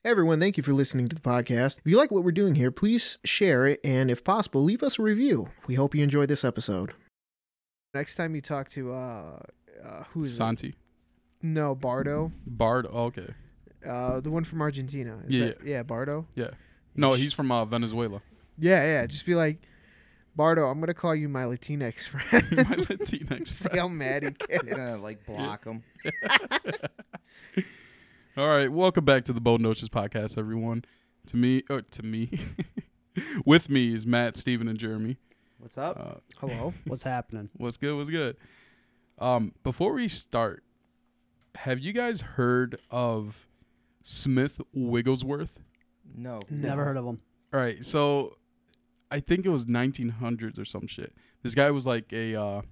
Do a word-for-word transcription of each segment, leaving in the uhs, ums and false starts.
Hey everyone, thank you for listening to the podcast. If you like what we're doing here, please share it, and if possible, leave us a review. We hope you enjoyed this episode. Next time you talk to, uh, uh who is Santi. it? No, Bardo. Bard, oh, okay. Uh, the one from Argentina. Is Yeah, that, yeah, Bardo? Yeah. No, he's from uh, Venezuela. Yeah, yeah, just be like, Bardo, I'm going to call you my Latinx friend. My Latinx See friend. how mad he gets. He's gonna like block him. All right, welcome back to the Bold Noches podcast, everyone. To me, or to me, with me is Matt, Steven, and Jeremy. What's up? Uh, Hello? What's happening? what's good? What's good? Um, before we start, have you guys heard of Smith Wigglesworth? no. No. Never heard of them. All right, so I think it was nineteen hundreds or some shit. This guy was like a uh,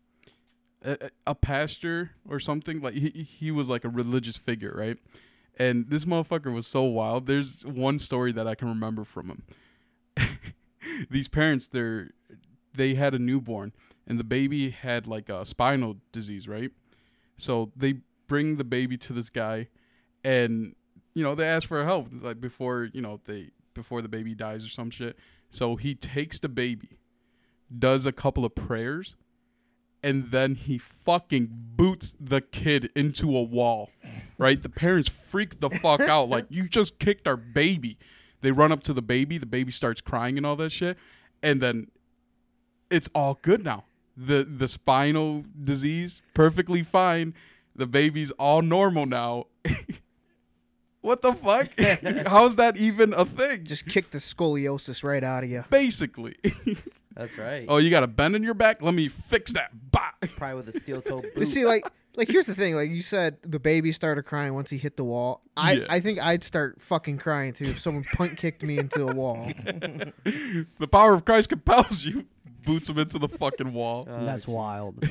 a, a pastor or something. Like he he was like a religious figure, right? And this motherfucker was so wild. There's one story that I can remember from him. These parents, they're they had a newborn, and the baby had like a spinal disease, right? So they bring the baby to this guy, and you know they ask for help, like before you know they before the baby dies or some shit. So he takes the baby, does a couple of prayers, and then he fucking boots the kid into a wall, right? The parents freak the fuck out. Like, you just kicked our baby. They run up to the baby. The baby starts crying and all that shit. And then it's all good now. The the spinal disease, perfectly fine. The baby's all normal now. What the fuck? How's that even a thing? Just kick the scoliosis right out of you. Basically. That's right. Oh, you got a bend in your back? Let me fix that. Bah. Probably with a steel toe boot. But see, like, like here's the thing. Like you said, the baby started crying once he hit the wall. I, Yeah. I think I'd start fucking crying too if someone punt kicked me into a wall. The power of Christ compels you. Boots him into the fucking wall. Oh, That's jeez. wild.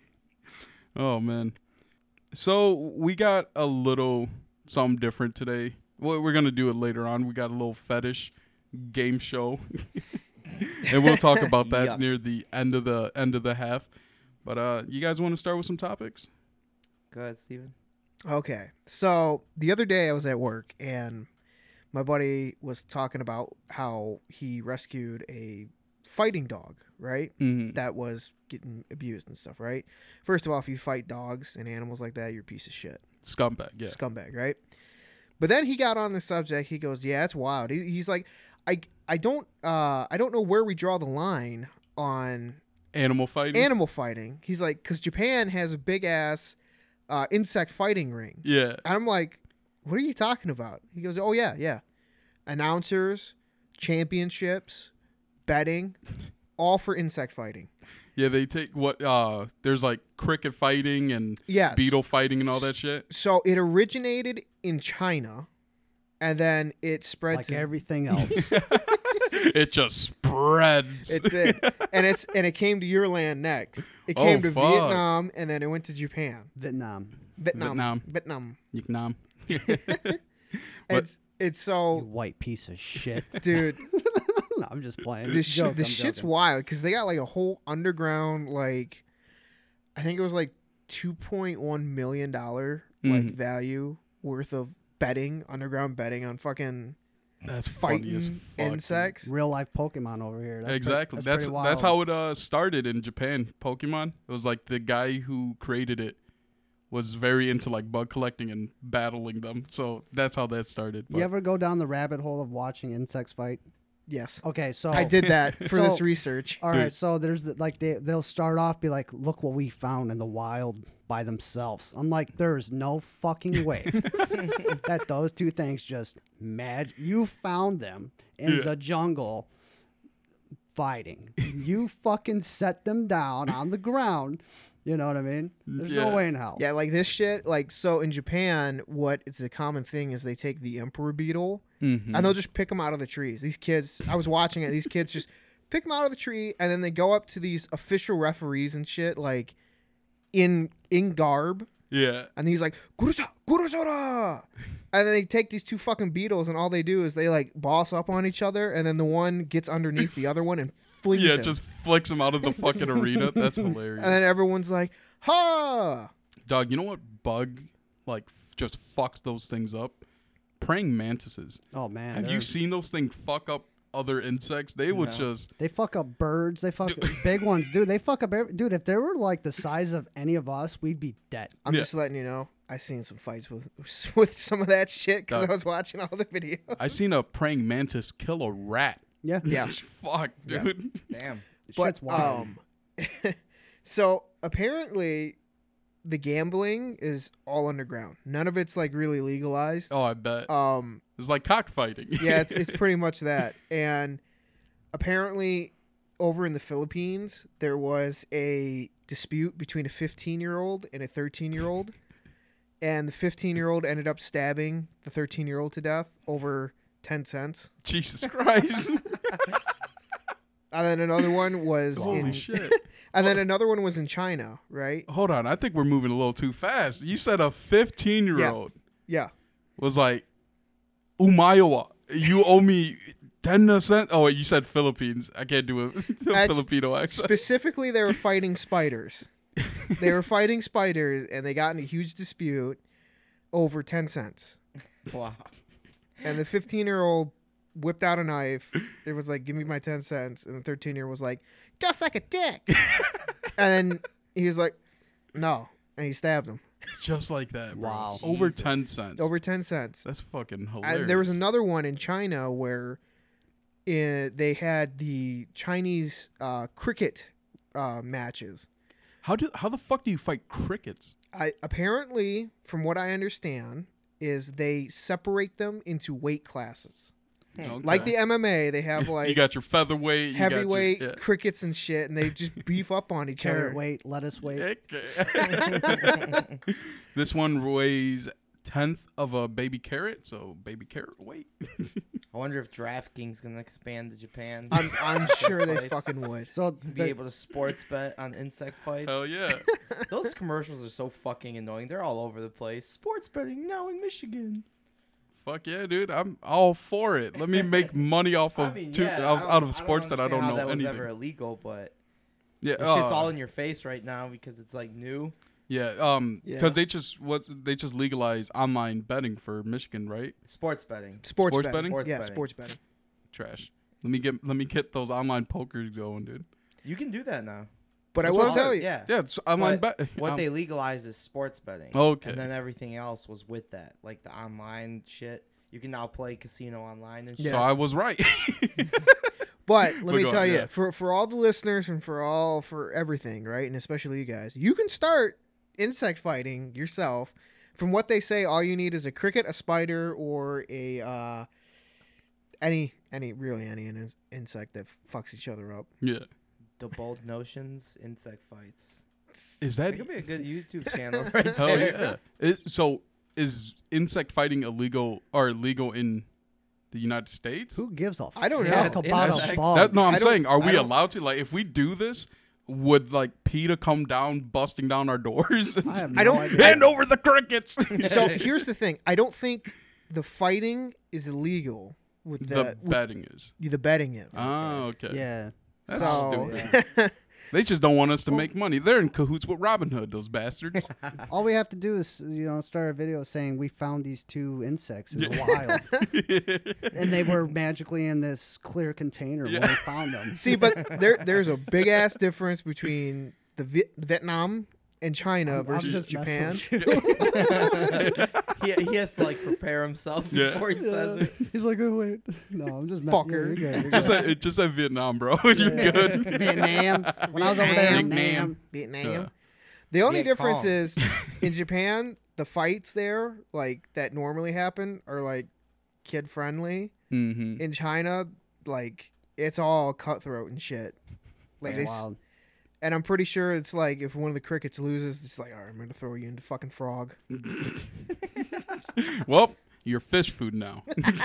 Oh, man. So we got a little something different today. Well, we're going to do it later on. We got a little fetish game show. And we'll talk about that Yuck. near the end of the end of the half. But uh, you guys want to start with some topics? Go ahead, Steven. Okay, so the other day I was at work and my buddy was talking about how he rescued a fighting dog, right? Mm-hmm. That was getting abused and stuff, right? First of all, if you fight dogs and animals like that, you're a piece of shit. Scumbag, yeah. Scumbag, right? But then he got on the subject. He goes, "Yeah, it's wild." He, he's like, "I, I don't, uh, I don't know where we draw the line on Animal fighting? animal fighting." He's like, "Because Japan has a big ass uh, insect fighting ring." Yeah. And I'm like, "What are you talking about?" He goes, "Oh yeah, yeah, announcers, championships, betting, all for insect fighting." Yeah, they take what, uh, there's like cricket fighting and Yes. beetle fighting and all that shit. So it originated in China, and then it spread Like to everything else. It just spreads. It's it, and it's and it came to your land next. It Oh, came to fuck. Vietnam, and then it went to Japan. Vietnam. Vietnam, Vietnam. Vietnam. It's it's You so, white piece of shit. dude. No, I'm just playing. This sh- Joke, this I'm shit's joking. wild because they got like a whole underground, like I think it was like two point one million dollar like Mhm. value worth of betting, underground betting on fucking That's funny as fighting fuck. insects. Real life Pokemon over here. That's pre- Exactly. that's That's pretty that's, wild. how it uh, started in Japan. Pokemon. It was like the guy who created it was very into like bug collecting and battling them. So that's how that started. You But ever go down the rabbit hole of watching insects fight? Yes, Okay, so I did that for this So- research. All Dude. right, so there's the, like they they'll start off be like, look what we found in the wild by themselves. I'm like, there's no fucking way that those two things just mag. You found them in Yeah. the jungle fighting. You fucking set them down on the ground. You know what I mean? There's Yeah. no way in hell. Yeah, like this shit. Like so in Japan, what it's a common thing is they take the emperor beetle Mhm. and they'll just pick them out of the trees. These kids, I was watching it. These kids just pick them out of the tree, and then they go up to these official referees and shit, like in in garb, Yeah. and he's like Gurusa, Gurusora, and then they take these two fucking beetles, and all they do is they like boss up on each other, and then the one gets underneath the other one and flings Yeah, him. just flicks him out of the fucking arena. That's hilarious. And then everyone's like, "Ha!" Dog, you know what bug like f- just fucks those things up? praying mantises. Oh man, Have you they're- seen those things fuck up other insects? They would No. just. They fuck up birds. They fuck big ones, dude. They fuck up every, dude. If they were like the size of any of us, we'd be dead. I'm Yeah. just letting you know. I seen some fights with with some of that shit because Dog. I was watching all the videos. I seen a praying mantis kill a rat. Yeah, Yeah. Fuck, Yeah. dude. Damn. But, shit's wild. um, so apparently, the gambling is all underground. None of it's like really legalized. Oh, I bet. Um, It's like cockfighting. yeah, it's it's pretty much that. And apparently, over in the Philippines, there was a dispute between a fifteen-year-old and a thirteen-year-old, and the fifteen-year-old ended up stabbing the thirteen-year-old to death over ten cents. Jesus Christ. And then another one was Holy in, shit. and then another one was in China, right? Hold on. I think we're moving a little too fast. You said a fifteen-year-old Yeah. was like, Umayawa, you owe me ten cents. Oh, wait, you said Philippines. I can't do a, a Actu- Filipino accent. Specifically, they were fighting spiders. They were fighting spiders, and they got in a huge dispute over ten cents. Wow. And the fifteen-year-old whipped out a knife. It was like, give me my ten cents. And the thirteen-year-old was like, just like a dick. And then he was like, no. And he stabbed him. Just like that, bro. Wow. Over Jesus. ten cents. Over ten cents. That's fucking hilarious. And there was another one in China where uh they had the Chinese uh, cricket uh, matches. How do how the fuck do you fight crickets? I apparently, from what I understand, is they separate them into weight classes. Okay. Like the M M A, they have like you got your featherweight, you got your- heavyweight yeah. crickets and shit, and they just beef up on each Carrot other. weight, lettuce weight. Okay. This one weighs tenth of a baby carrot, so baby carrot weight. I wonder if DraftKings gonna expand to Japan. I'm, I'm sure they Fights. fucking would. So Be the, able to sports bet on insect fights. Hell yeah. Those commercials are so fucking annoying. They're all over the place. Sports betting now in Michigan. Fuck yeah, dude. I'm all for it. Let me make money off of I mean, two, yeah, out, I don't- out of sports that I understand don't how know that was anything. ever illegal, but Yeah, that shit's uh, all in your face right now because it's like new. yeah. Um, Yeah. because they just what they just legalized online betting for Michigan, right? Sports betting. Sports, Sports betting. betting? Sports yeah, betting. sports betting. Trash. Let me get let me get those online pokers going, dude. You can do that now. But I That's will what I'm tell you, Yeah. Yeah, it's online But bet. What um, they legalized is sports betting. Okay. And then everything else was with that, like the online shit. You can now play casino online and shit. So I was right. but let But me go tell on, you, yeah. for for all the listeners and for all for everything, right, and especially you guys, you can start insect fighting yourself. From what they say, all you need is a cricket, a spider, or a uh, any any really any in- insect that fucks each other up. Yeah. The Bold Notions insect fights. Is That that could be a good YouTube channel right hell there. yeah? It, so is insect fighting illegal or illegal in the United States? who gives a I don't know. fuck It's about a insects. bug? That, no, I'm I don't- saying, are I we don't- allowed to? Like, if we do this, would like PETA come down, busting down our doors? I have no I don't- idea. Hand over the crickets. So here's the thing: I don't think the fighting is illegal with the the betting is. with, the betting is. Oh, okay. Yeah. That's so stupid. They just don't want us to make money. They're in cahoots with Robin Hood, those bastards. All we have to do is, you know, start a video saying we found these two insects in the wild, and they were magically in this clear container Yeah. when we found them. See, but there there's a big ass difference between the Viet- Vietnam and China I'm- I'm versus just messing Japan. with you. he, he has to like prepare himself Yeah. before he says Yeah. it. He's like, oh wait, no, I'm just me- Fucker. Yeah, you're good. You're just good. said, it just said Vietnam, bro. You're Yeah. good. Vietnam. When I was over there, Vietnam. Vietnam. Vietnam. Yeah. The only Viet difference Cong. is in Japan, the fights there, like that normally happen, are like kid friendly. Mm-hmm. In China, like it's all cutthroat and shit. Like they, That's s- wild. and I'm pretty sure it's like if one of the crickets loses, it's like, all right, I'm gonna throw you into fucking frog. Well, you're fish food now.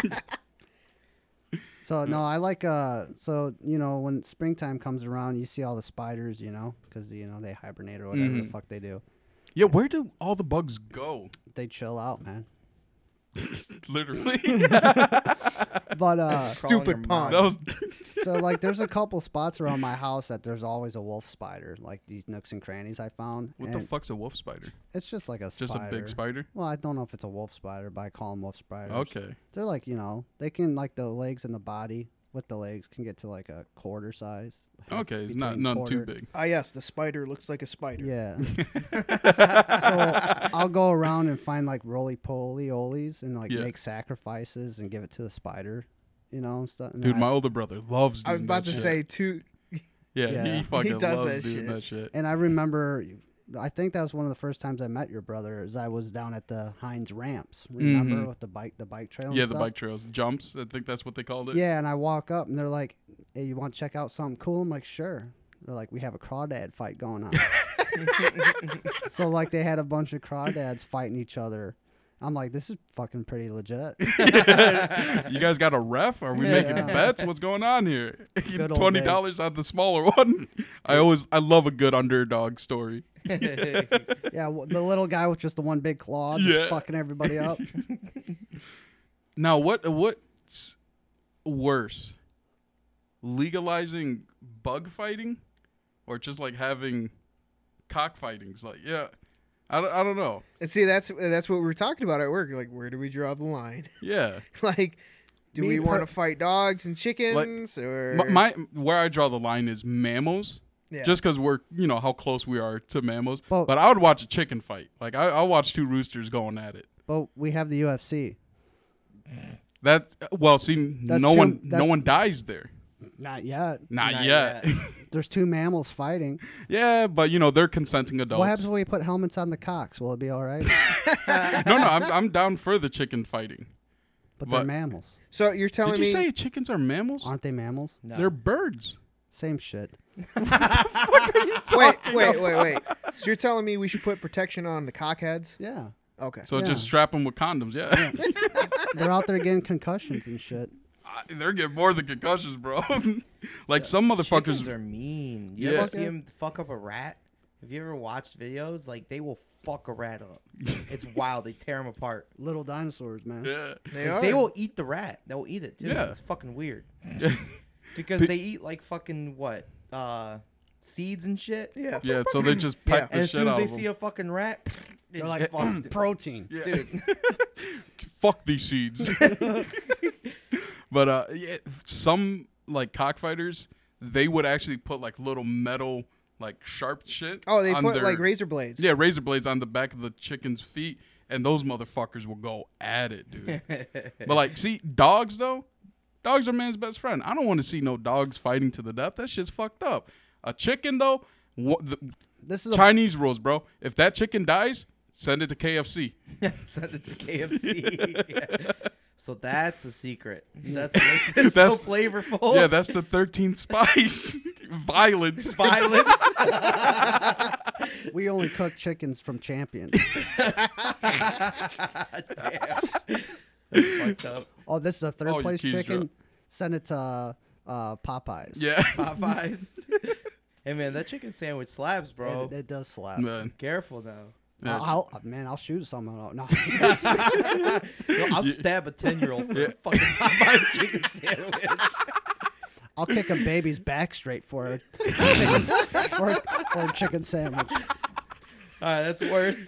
So no, I like uh. So you know, when springtime comes around, you see all the spiders, you know, because you know they hibernate or whatever the Mhm. fuck they do. Yeah, where do all the bugs go? They chill out, man. Literally. But uh, Stupid Crawling your pond. that was So like, there's a couple spots around my house that there's always a wolf spider, like these nooks and crannies I found. What and the fuck's a wolf spider? It's just like a Just spider. a big spider? Well, I don't know if it's a wolf spider, but I call them wolf spiders. Okay. They're like, you know, they can like the legs and the body with the legs can get to like a quarter size. half Okay, it's not between none quarter. too big. Ah, yes, the spider looks like a spider. Yeah. So I'll go around and find like roly poly olies and like Yeah. make sacrifices and give it to the spider, you know, and stuff. And Dude, I- my older brother loves doing I was about that to shit. say two. Yeah, Yeah. he He fucking does loves that doing shit. that shit. And I remember, I think that was one of the first times I met your brother. Is I was down at the Heinz ramps. Remember Mhm. with the bike, the bike trail. And Yeah, the stuff? bike trails. Jumps, I think that's what they called it. Yeah, and I walk up and they're like, "Hey, you want to check out something cool?" I'm like, "Sure." They're like, "We have a crawdad fight going on." So like they had a bunch of crawdads fighting each other. I'm like, "This is fucking pretty legit." You guys got a ref? Are we making Yeah. bets? What's going on here? Good old Twenty days. dollars on the smaller one. I always, I love a good underdog story. Yeah, w- the little guy with just the one big claw, just Yeah. fucking everybody up. Now, what, what's worse, legalizing bug fighting, or just like having cockfightings? Like, yeah, I don't, I don't know. And see, that's that's what we were talking about at work. Like, where do we draw the line? Yeah, Like, do Me we want to per- fight dogs and chickens, or my, my where I draw the line is mammals. yeah. Just because we're, you know, how close we are to mammals. Well- but I would watch a chicken fight. Like, I, I'll watch two roosters going at it. But we have the U F C. That, well, see, That's no too- one no that's- one dies there. Not yet. Not, Not yet. yet. There's two mammals fighting. Yeah, but, you know, they're consenting adults. What happens when we put helmets on the cocks? Will it be all right? no, no, I'm, I'm down for the chicken fighting. But But- they're mammals. So you're telling Did you me say chickens are mammals? Aren't they mammals? No. They're birds. Same shit. wait, wait, wait, wait. So you're telling me we should put protection on the cockheads? Yeah. Okay. So Yeah. just strap them with condoms, yeah. They're out there getting concussions and shit. They're getting more than concussions, bro. Like, some motherfuckers... Chickens are mean. You Yeah. ever see them fuck up a rat? Have you ever watched videos? Like, they will fuck a rat up. It's wild. They tear them apart. Little dinosaurs, man. yeah. They Like, are. they will eat the rat. They'll eat it too. Yeah. It's fucking weird. Because Pe- they eat like fucking what? Uh, seeds and shit. Yeah. Yeah, so they just Yeah. peck And the as shit soon as out they of see them. a fucking rat, They're it's like fucked. protein. Yeah. Dude. Fuck these seeds. But uh, yeah, some like cockfighters, they would actually put like little metal, like sharp shit. Oh, they on put their- like razor blades. yeah, razor blades on the back of the chicken's feet, and those motherfuckers will go at it, dude. But like, see, dogs though, dogs are man's best friend. I don't want to see no dogs fighting to the death. That shit's fucked up. A chicken though, wha- the This is a, Chinese rules, bro. If that chicken dies, send it to K F C. Send it to K F C. Yeah. So that's the secret. That's what makes it so That's- flavorful. Yeah, that's the thirteenth spice. Violence. violence. we only cook chickens from Champions. Damn. That's fucked up. Oh, this is a third Oh, your place cheese chicken. drop. Send it to uh, uh, Popeyes. Yeah. Popeyes. Hey man, that chicken sandwich slaps, bro. It, it does slap. Man. Careful now. Yeah. I'll, I'll- man, I'll shoot someone out. No. Yo, I'll stab a ten-year-old for Yeah. a fucking Popeyes chicken sandwich. I'll kick a baby's back straight for a chicken, for, a- for a chicken sandwich. All right, that's worse.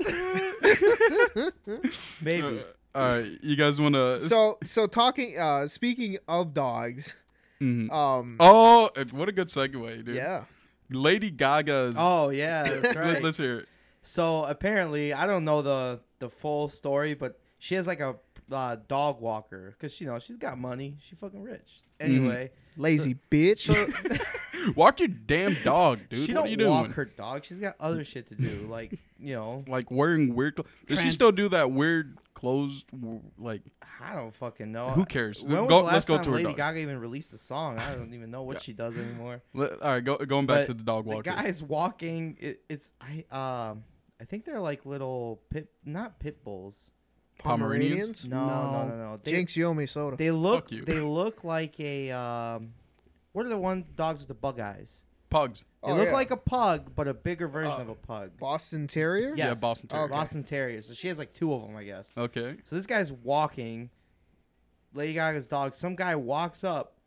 Maybe. Uh, all right, you guys want to? So so talking. Uh, speaking of dogs. Um. Oh, uh, what a good segue, dude. Yeah. Lady Gaga's. Oh yeah, that's Let- right. Let's hear it. So apparently, I don't know the the full story, but she has like a uh, dog walker because you know she's got money. She fucking rich. Anyway, Lazy bitch. so Walk your damn dog, dude. she what don't are you doing? walk her dog. She's got other shit to do, like you know. Like wearing weird clothes. Does she Trans- still do that weird clothes? w- Like, I don't fucking know. who cares? When was Go- the last let's go time to her Lady dog. Gaga even released a song? I don't even know what Yeah. she does anymore. Let- all right, go, going back But to the dog The walker. guy's walking. It, it's I um I think they're like little pit, not pit bulls. Pomeranians? No, no, No. no, no. They, Jinx Yomi soda. They look. Fuck you. They look like a. Um, what are the one dogs with the bug eyes? Pugs. They Oh, look yeah. like a pug, but a bigger version Uh, of a pug. Boston Terrier. Yeah, Yes. Boston Terrier. Okay. Boston Terriers. So she has like two of them, I guess. Okay. So this guy's walking. Lady Gaga's dog. Some guy walks up,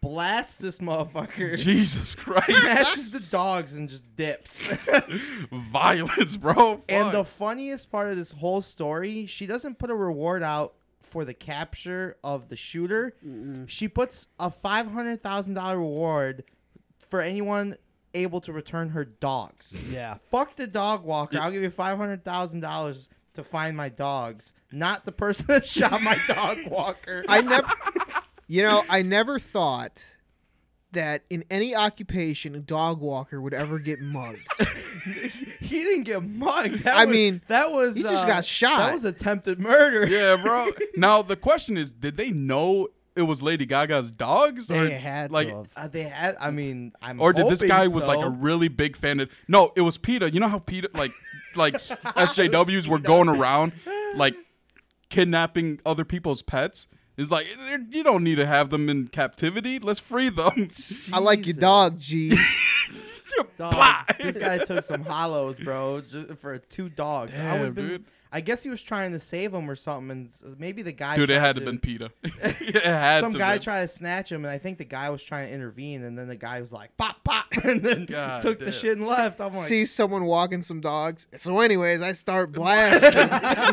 blasts this motherfucker. Jesus Christ. Smashes the dogs and just dips. Violence, bro. And the Fuck. funniest part of this whole story, she doesn't put a reward out for the capture of the shooter. Mm-mm. She puts a five hundred thousand dollars reward for anyone able to return her dogs. Yeah. Fuck the dog walker. Yeah. I'll give you five hundred thousand dollars to find my dogs, not the person that shot my dog walker. I never, you know, I never thought that in any occupation a dog walker would ever get mugged. He didn't get mugged. That I was- mean, that was he just uh, got shot. That was attempted murder. Yeah, bro. Now the question is, did they know it was Lady Gaga's dogs, or They had like, to have. Uh, they had. I mean, I'm. or did this hoping guy was like so. a really big fan of? No, it was PETA. You know how PETA, like, like S J Ws were going around, like, kidnapping other people's pets. It's like, you don't need to have them in captivity. Let's free them. I like your Jesus. dog, G. Dog, Blah. this guy took some hollows, bro, just for two dogs. I Damn, would been. dude. I guess he was trying to save him or something, and s- maybe the guy. Dude, it tried had to have been PETA. it had Some to guy been. tried to snatch him, and I think the guy was trying to intervene, and then the guy was like, "Pop, pop," and then God took the damn. shit and left. I'm like, See someone walking some dogs. So, anyways, I start blasting.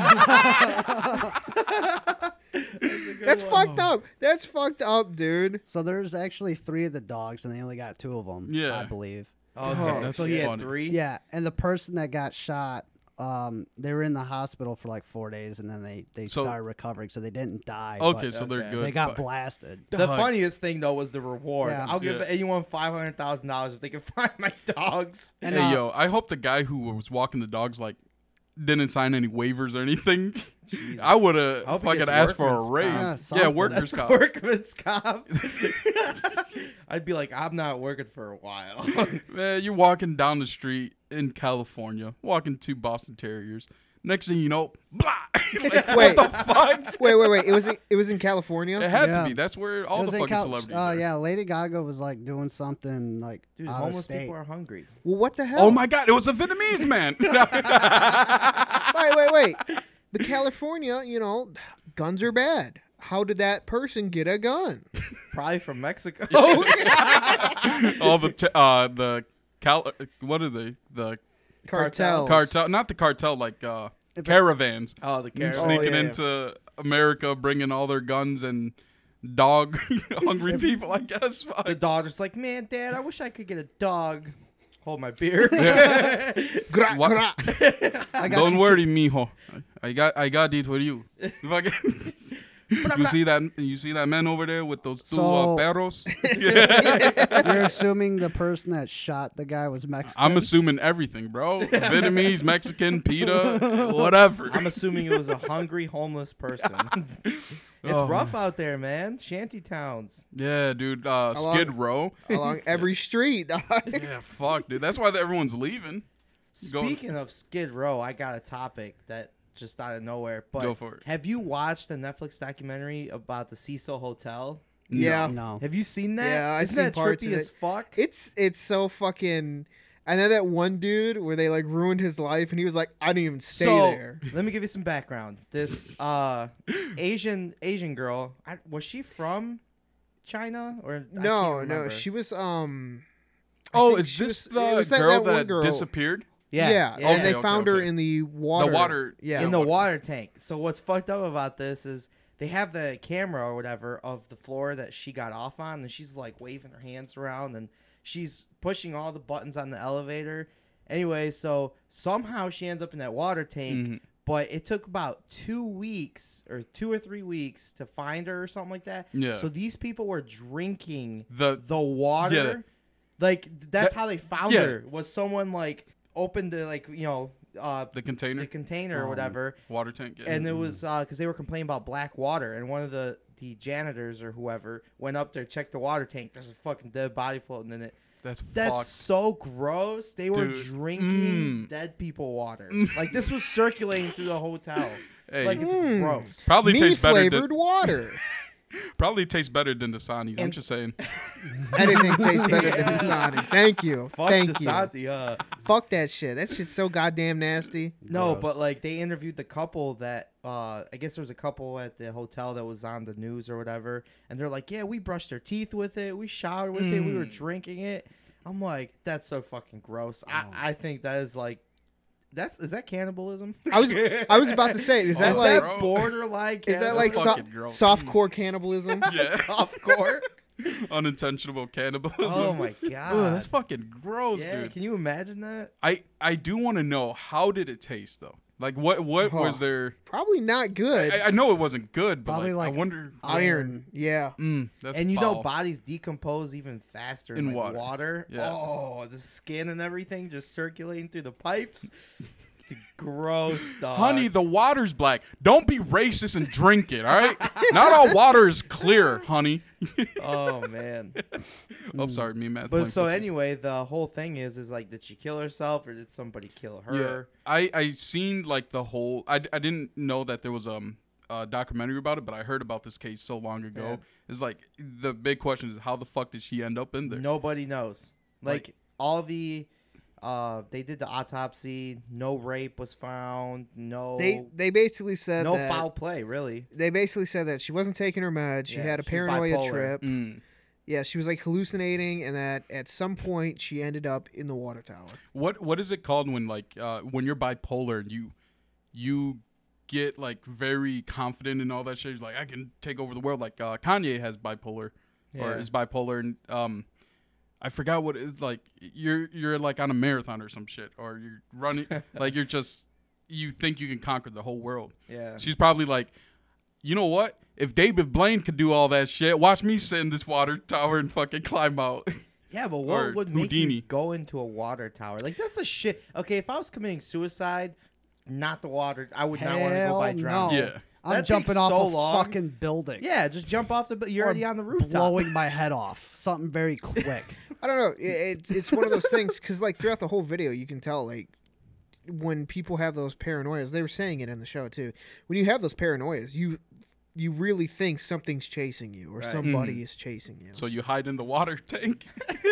That's fucked up. That's fucked up, dude. So there's actually three of the dogs, and they only got two of them. Yeah. I believe. okay, Oh, that's so he had funny. three. Yeah, and the person that got shot, um, they were in the hospital for like four days, and then they they So- started recovering, so they didn't die. Okay, but so they're okay. good. they got but- blasted. The Dog. funniest thing though was the reward. Yeah. I'll give Yeah. anyone five hundred thousand dollars if they can find my dogs. And, hey, uh, yo, I hope the guy who was walking the dogs, like, didn't sign any waivers or anything. Jesus. I would I have hope he fucking gets asked for a workman's raise. comp. Yeah, Yeah, something. workers' That's comp. workman's comp. I'd be like, I'm not working for a while. Man, you're walking down the street in California, walking two Boston Terriers. Next thing you know, blah. Like, Wait. what the fuck? Wait, wait, wait. It was in, it was in California. It had Yeah. to be. That's where all It was the in fucking Cal- celebrities Uh, are. yeah, Lady Gaga was like doing something like Dude, out of homeless state. people are hungry. Well, what the hell? Oh my God! It was a Vietnamese man. Wait, wait, wait. The California, you know, guns are bad. How did that person get a gun? Probably from Mexico. all the t- uh the cal what are they the Cartels. cartel? Not the cartel, like uh If it- caravans oh, the carrot. Oh, sneaking yeah, yeah. into America, bringing all their guns and dog hungry people. I guess. The Fuck. daughter's like, man, Dad, I wish I could get a dog. Hold my beer. Gra, What? gra. I got Don't you worry, mijo. I got I got it for you. Fucking- you see that? You see that man over there with those two So- uh, perros? You're assuming the person that shot the guy was Mexican. I'm assuming everything, bro. Vietnamese, Mexican, PETA, whatever. I'm assuming it was a hungry homeless person. It's Oh, rough out there, man. Shanty towns. Yeah, dude. Uh, Along- Skid Row. Along every street. dog. Yeah, fuck, dude. That's why everyone's leaving. Go- Speaking of Skid Row, I got a topic that just out of nowhere. But Go for it. have you watched the Netflix documentary about the Cecil Hotel? Yeah. No. Have you seen that? Yeah, I've Isn't seen that parts trippy of as it. fuck? It's it's so fucking. And then that one dude where they like ruined his life, and he was like, "I didn't even stay so, there." let me give you some background. This uh, Asian Asian girl, I, was she from China or I No, can't no, remember. she was um. I Oh, think is she this was- the it was that- girl that that, one girl. disappeared? Yeah, yeah, yeah. and they Okay, found okay, her okay. in the water. water- yeah. in the water. water tank. So what's fucked up about this is they have the camera or whatever of the floor that she got off on, and she's like waving her hands around, and she's pushing all the buttons on the elevator. Anyway, so somehow she ends up in that water tank, Mhm. but it took about two weeks or two or three weeks to find her or something like that. Yeah. So these people were drinking The the water. Yeah. Like that's That- how they found yeah. her. Was someone like opened the like you know uh the container, the container or Um, whatever, water tank. Yeah. and it was because they were complaining about black water, and one of the the janitors or whoever went up there, checked the water tank. There's a fucking dead body floating in it. That's That's fucked. so gross. They were Dude. drinking Mm. dead people water. Like this was circulating through the hotel. Hey, Like it's Mm. gross. probably Me tastes better. flavored Than, water. probably tastes better than Dasani's. I'm And- just saying. Anything tastes better than Dasani. Thank you. Fuck Thank you. Dasani, uh. Fuck that shit. That shit's so goddamn nasty. No, Gross. but like they interviewed the couple that uh I guess there was a couple at the hotel that was on the news or whatever, and they're like, yeah, we brushed our teeth with it, we showered with it, we were Mm. drinking it. I'm like, that's so fucking gross. Oh. I, I think that is like, that's is that cannibalism? I was I was about to say, is that Is like that borderline? is that like so, fucking gross. softcore cannibalism? Yeah. softcore? Unintentional cannibalism. Oh my god, Ugh, that's fucking gross, yeah. dude. Can you imagine that? I I do want to know, how did it taste though? Like what what Oh. was there? Probably not good. I, I know it wasn't good, but Probably like, I like wonder. Iron. Yeah. Mm, that's And you know, foul. bodies decompose even faster in, In like, water. water. Yeah. Oh, the skin and everything just circulating through the pipes. It's gross, dog. Honey, the water's black. Don't be racist and drink it, all right? Not all water is clear, honey. Oh man. Oh, sorry, me, Matt. But so anyway, the whole thing is, is like, did she kill herself or did somebody kill yeah, her? I I seen like the whole. I, I didn't know that there was um a documentary about it, but I heard about this case so long ago. Yeah. It's like the big question is, how the fuck did she end up in there? Nobody knows. Like, Like- all the, uh, they did the autopsy. No rape was found. No. They they basically said no that foul play, really. they basically said that she wasn't taking her meds. She Yeah, had a she's paranoia bipolar. trip. Mm. Yeah, she was like hallucinating, and that at some point she ended up in the water tower. What what is it called when like uh when you're bipolar and you you get like very confident in all that shit? You're like, I can take over the world. Like uh, Kanye has bipolar or Yeah. is bipolar, and um, I forgot what it's like. You're you're like on a marathon or some shit, or you're running like you're just you think you can conquer the whole world. Yeah. She's probably like, you know what? If David Blaine could do all that shit, watch me sit in this water tower and fucking climb out. Yeah, but Or what would make you Houdini. go into a water tower? Like, that's a shit. Okay, if I was committing suicide, not the water. I would not want to go Hell by drowning. no. Yeah. I'm That jumping takes off so a long. fucking building. Yeah, just jump off the. bu- You're Or already on the rooftop. blowing my head off. Something very quick. I don't know. It, it's it's one of those things because like throughout the whole video, you can tell like when people have those paranoias. They were saying it in the show too. When you have those paranoias, you you really think something's chasing you or Right. somebody Mhm. is chasing you. So you hide in the water tank.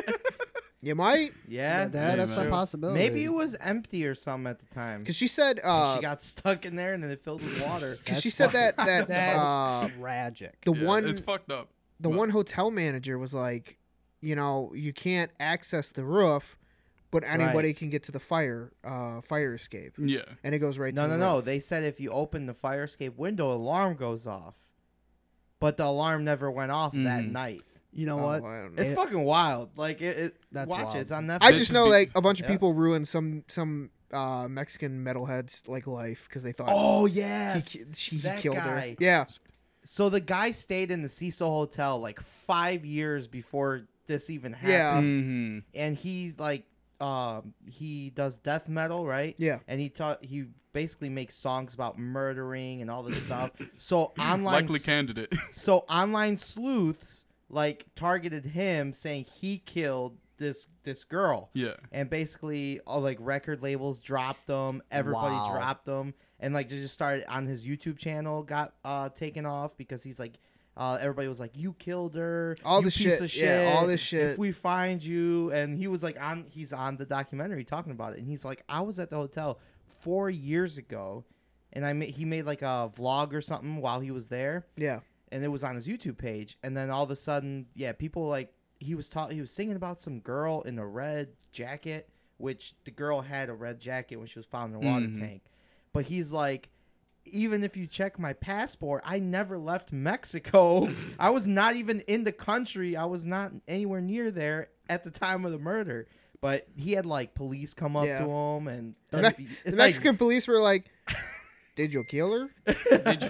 you might Yeah, That- that- that's man. a possibility. maybe it was empty or something at the time. because she said And uh she got stuck in there and then it filled with water. because she That's said that fucking- that That's uh, tragic. the Yeah, one it's fucked up. the but- one hotel manager was like, you know, you can't access the roof, but anybody can get to the fire uh fire escape, Yeah. and it goes right No, to no, the no. roof. They said if you open the fire escape window, alarm goes off. But the alarm never went off that Mhm. night. You know Oh, what? I don't know. It's It- fucking wild. Like it. it That's watch wild. it. It's on Netflix. I This just is know be- like a bunch of Yeah. people ruined some some uh Mexican metalheads like life because they thought Oh he, yes. ki- she he that killed guy. her. Yeah, So the guy stayed in the Cecil Hotel like five years before this even happened. Yeah. Mm-hmm. And he like um he does death metal, right? yeah. And he taught he basically makes songs about murdering and all this stuff. So online Likely candidate. so online sleuths like targeted him saying he killed this this girl. yeah. And basically all like record labels dropped them, everybody Wow. dropped them, and like they just started on his YouTube channel got uh taken off because he's like uh, everybody was like, "You killed her, All you this piece shit. of Yeah, all shit. this shit. If we find you," and he was like on, he's on the documentary talking about it, and he's like, "I was at the hotel four years ago, and I made he made like a vlog or something while he was there, Yeah. and it was on his YouTube page, and then all of a sudden, yeah, people like he was taught he was singing about some girl in a red jacket, which the girl had a red jacket when she was found in a water Mhm. tank, but he's like, even if you check my passport, I never left Mexico. I was not even in the country. I was not anywhere near there at the time of the murder. But he had like police come up Yeah. to him, and The, Me- the Mexican police were like, "Did you kill her?" and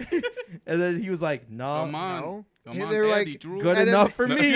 then he was like, "No, Come on. no. Come Yeah, on, they're Daddy, like, Drew. good And then- enough for me."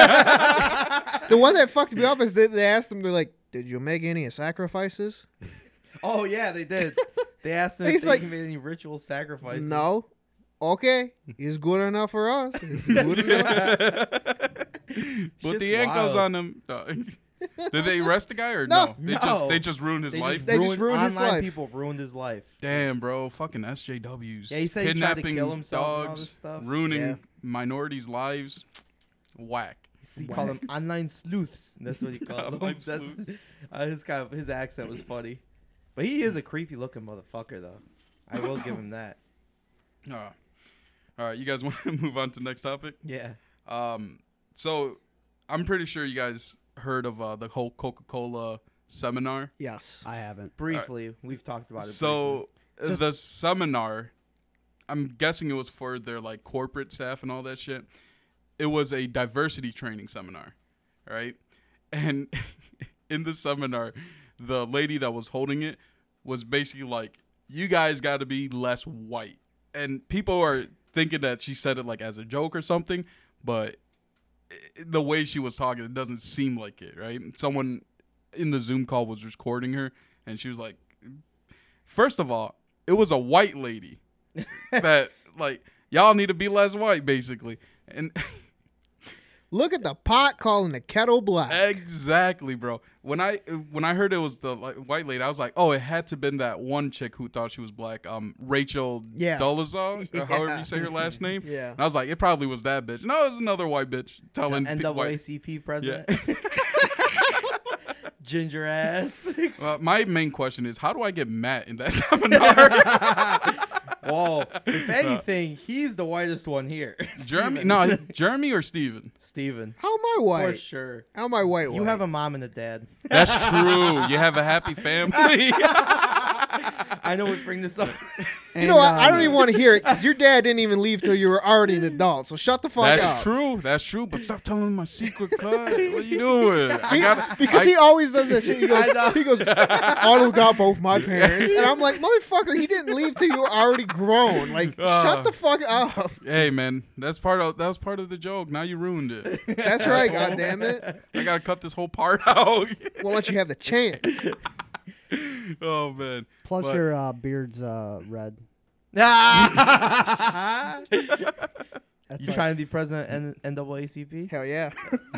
The one that fucked me up is they, they asked him, they're like, "Did you make any sacrifices?" Oh yeah, they did. They asked him He's if they like, made any ritual sacrifices. No. Okay, he's good enough for us. He's good enough. Put Shit's the ankles wild. on him. No. Did they arrest the guy or No. no? They No. just they just ruined his They life. just, They just ruined, ruined his online life. people ruined his life. Damn, bro, fucking S J Ws. Yeah, he said he tried to Kidnapping kill himself and all dogs, this stuff. ruining Yeah. minorities' lives. Whack. He called them online sleuths. That's what he called them. Online That's, sleuths. uh, his kind of his accent was funny, but he is a creepy looking motherfucker though. I will give him that. Uh, all right, you guys want to move on to the next topic? Yeah. Um, so I'm pretty sure you guys heard of uh, the whole Coca-Cola seminar. Yes. I haven't. Briefly, we've talked about it. So uh, Just- the seminar, I'm guessing it was for their like corporate staff and all that shit. It was a diversity training seminar, right? And in the seminar, the lady that was holding it was basically like, you guys got to be less white. And people are thinking that she said it like as a joke or something, but i- the way she was talking, it doesn't seem like it, right? Someone in the Zoom call was recording her, and she was like, first of all, it was a white lady that, like, y'all need to be less white, basically. And Look at the pot calling the kettle black. exactly, bro. When I when I heard it was the like, white lady, I was like, oh, it had to been that one chick who thought she was black, um, Rachel Yeah. Dolezal, Yeah. or however you say her last name. Yeah. And I was like, it probably was that bitch. No, it was another white bitch telling N pe- double A white. C P president. Ginger ass. Uh, my main question is, how do I get Matt in that seminar? Whoa. If anything, he's the whitest one here. Jeremy? Steven. No, Jeremy or Steven? Steven. How am I For white? sure. How am I white? You white? have a mom and a dad. That's true. You have a happy family. I know we bring this up. You know what? I um, don't even want to hear it because your dad didn't even leave till you were already an adult. So shut the fuck That's up. true. That's true. But stop telling my secret, cuz. What are you doing? I He- got because I, he always does that shit. He goes, I know. he goes, Otto got both my parents. And I'm like, motherfucker, he didn't leave till you were already grown. Like, Uh. shut the fuck up. Hey man, that's part of that was part of the joke. Now you ruined it. That's right, goddammit. I gotta cut this whole part out. We'll let you have the chance. Oh man. Plus But- your uh, beard's uh, red. you That's like- trying to be president of N double A C P? Hell yeah.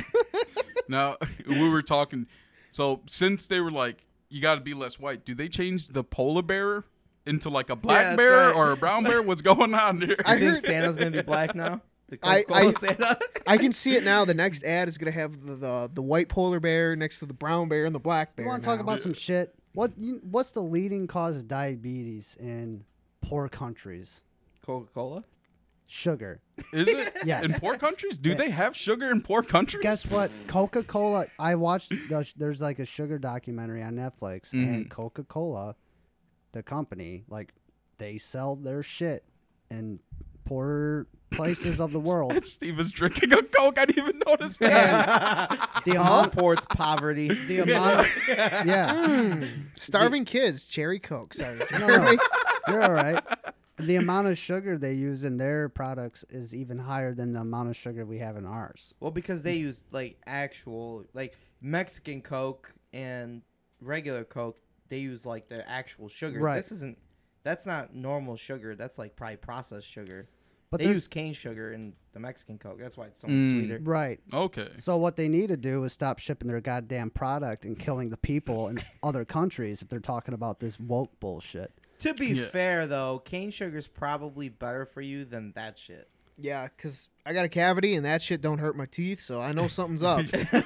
Now we were talking. So since they were like, you got to be less white, do they change the polar bear into like a black that's bear right. or a brown bear? What's going on here? I I think heard- Santa's gonna be black now. The I- Coca-Cola I- Santa. I can see it now. The next ad is going to have the, the, the white polar bear next to the brown bear and the black bear. You want to talk now. about some shit? What? You, what's the leading cause of diabetes in poor countries? Coca-Cola. Sugar. Is it? Yes. In poor countries? Do Yeah. they have sugar in poor countries? Guess what? Coca-Cola. I watched. The, there's like a sugar documentary on Netflix, and Mhm. Coca-Cola, the company, like they sell their shit in poorer places of the world. Steven's drinking a Coke. I didn't even notice that. And the amount, Supports poverty. the amount, of, yeah. Mm, starving kids, cherry coke. Sorry. No, no, you're all right. The amount of sugar they use in their products is even higher than the amount of sugar we have in ours. Well, because they use like actual like Mexican Coke and regular Coke, they use like the actual sugar. Right. This isn't. That's not normal sugar. That's like probably processed sugar. But they they're- use cane sugar in the Mexican Coke. That's why it's so much Mm. sweeter. Right. Okay. So what they need to do is stop shipping their goddamn product and killing the people in other countries if they're talking about this woke bullshit. To be Yeah. fair, though, cane sugar's probably better for you than that shit. Yeah, because I got a cavity and that shit don't hurt my teeth, so I know something's up.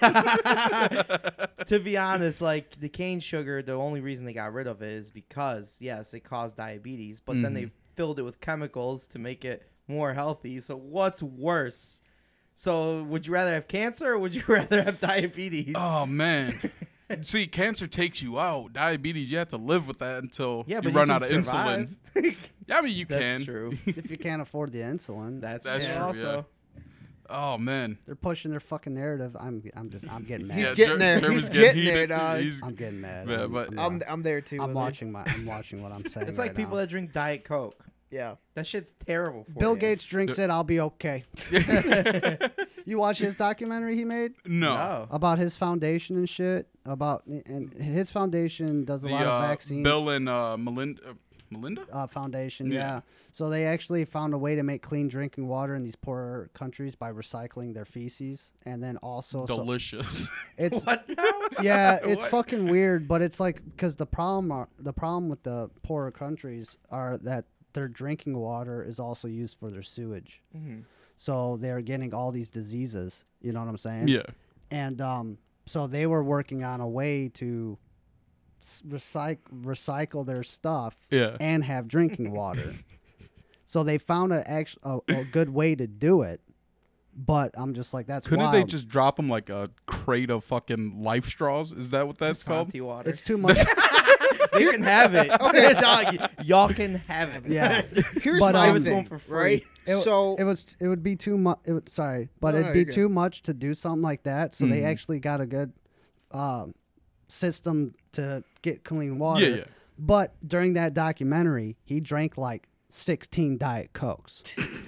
To be honest, like the cane sugar, the only reason they got rid of it is because yes, it caused diabetes, but then they Mhm. filled it with chemicals to make it more healthy. So what's worse? So would you rather have cancer or would you rather have diabetes? Oh man. See, cancer takes you out. Diabetes, you have to live with that until yeah, you but run you out can of survive. insulin. Yeah, I mean you That's can. true. If you can't afford the insulin, That's, That's true. true, Also, Oh man. they're pushing their fucking narrative. I'm I'm just I'm getting mad. He's Yeah, getting Jer- there. Jeremy's He's getting there, heated. dog. He's- I'm getting mad. Yeah, I'm, but- I'm, I'm I'm there too. I'm with it. watching my I'm watching what I'm saying. it's like right people now. that drink Diet Coke. Yeah. That shit's terrible for Bill you. Gates drinks it. I'll be okay. You watch his documentary he made no. No. about his foundation and shit. About and his foundation does a The lot uh, of vaccines. Bill and uh, Melinda. Uh, Melinda? uh, Foundation, Yeah. yeah. So they actually found a way to make clean drinking water in these poorer countries by recycling their feces, and then also so Delicious. it's What now? yeah, it's What? fucking weird, but it's like because the problem are, the problem with the poorer countries are that their drinking water is also used for their sewage. Mhm. So they're getting all these diseases. You know what I'm saying? Yeah. And um, so they were working on a way to recycle recycle their stuff Yeah. and have drinking water. So they found a, act- a a good way to do it. But I'm just like, that's Couldn't wild. they just drop them like a crate of fucking life straws? Is that what that's called? Santi water. It's too much. You can have it. Okay, dog. y- Y'all can have it. Yeah. Here's But, my um, thing, for free. right? It, so it was it would be too much. It would, sorry, but No, no, it'd be you're good. too much to do something like that. So they Mhm. actually got a good uh, system to get clean water. Yeah, yeah. But during that documentary, he drank like sixteen Diet Cokes.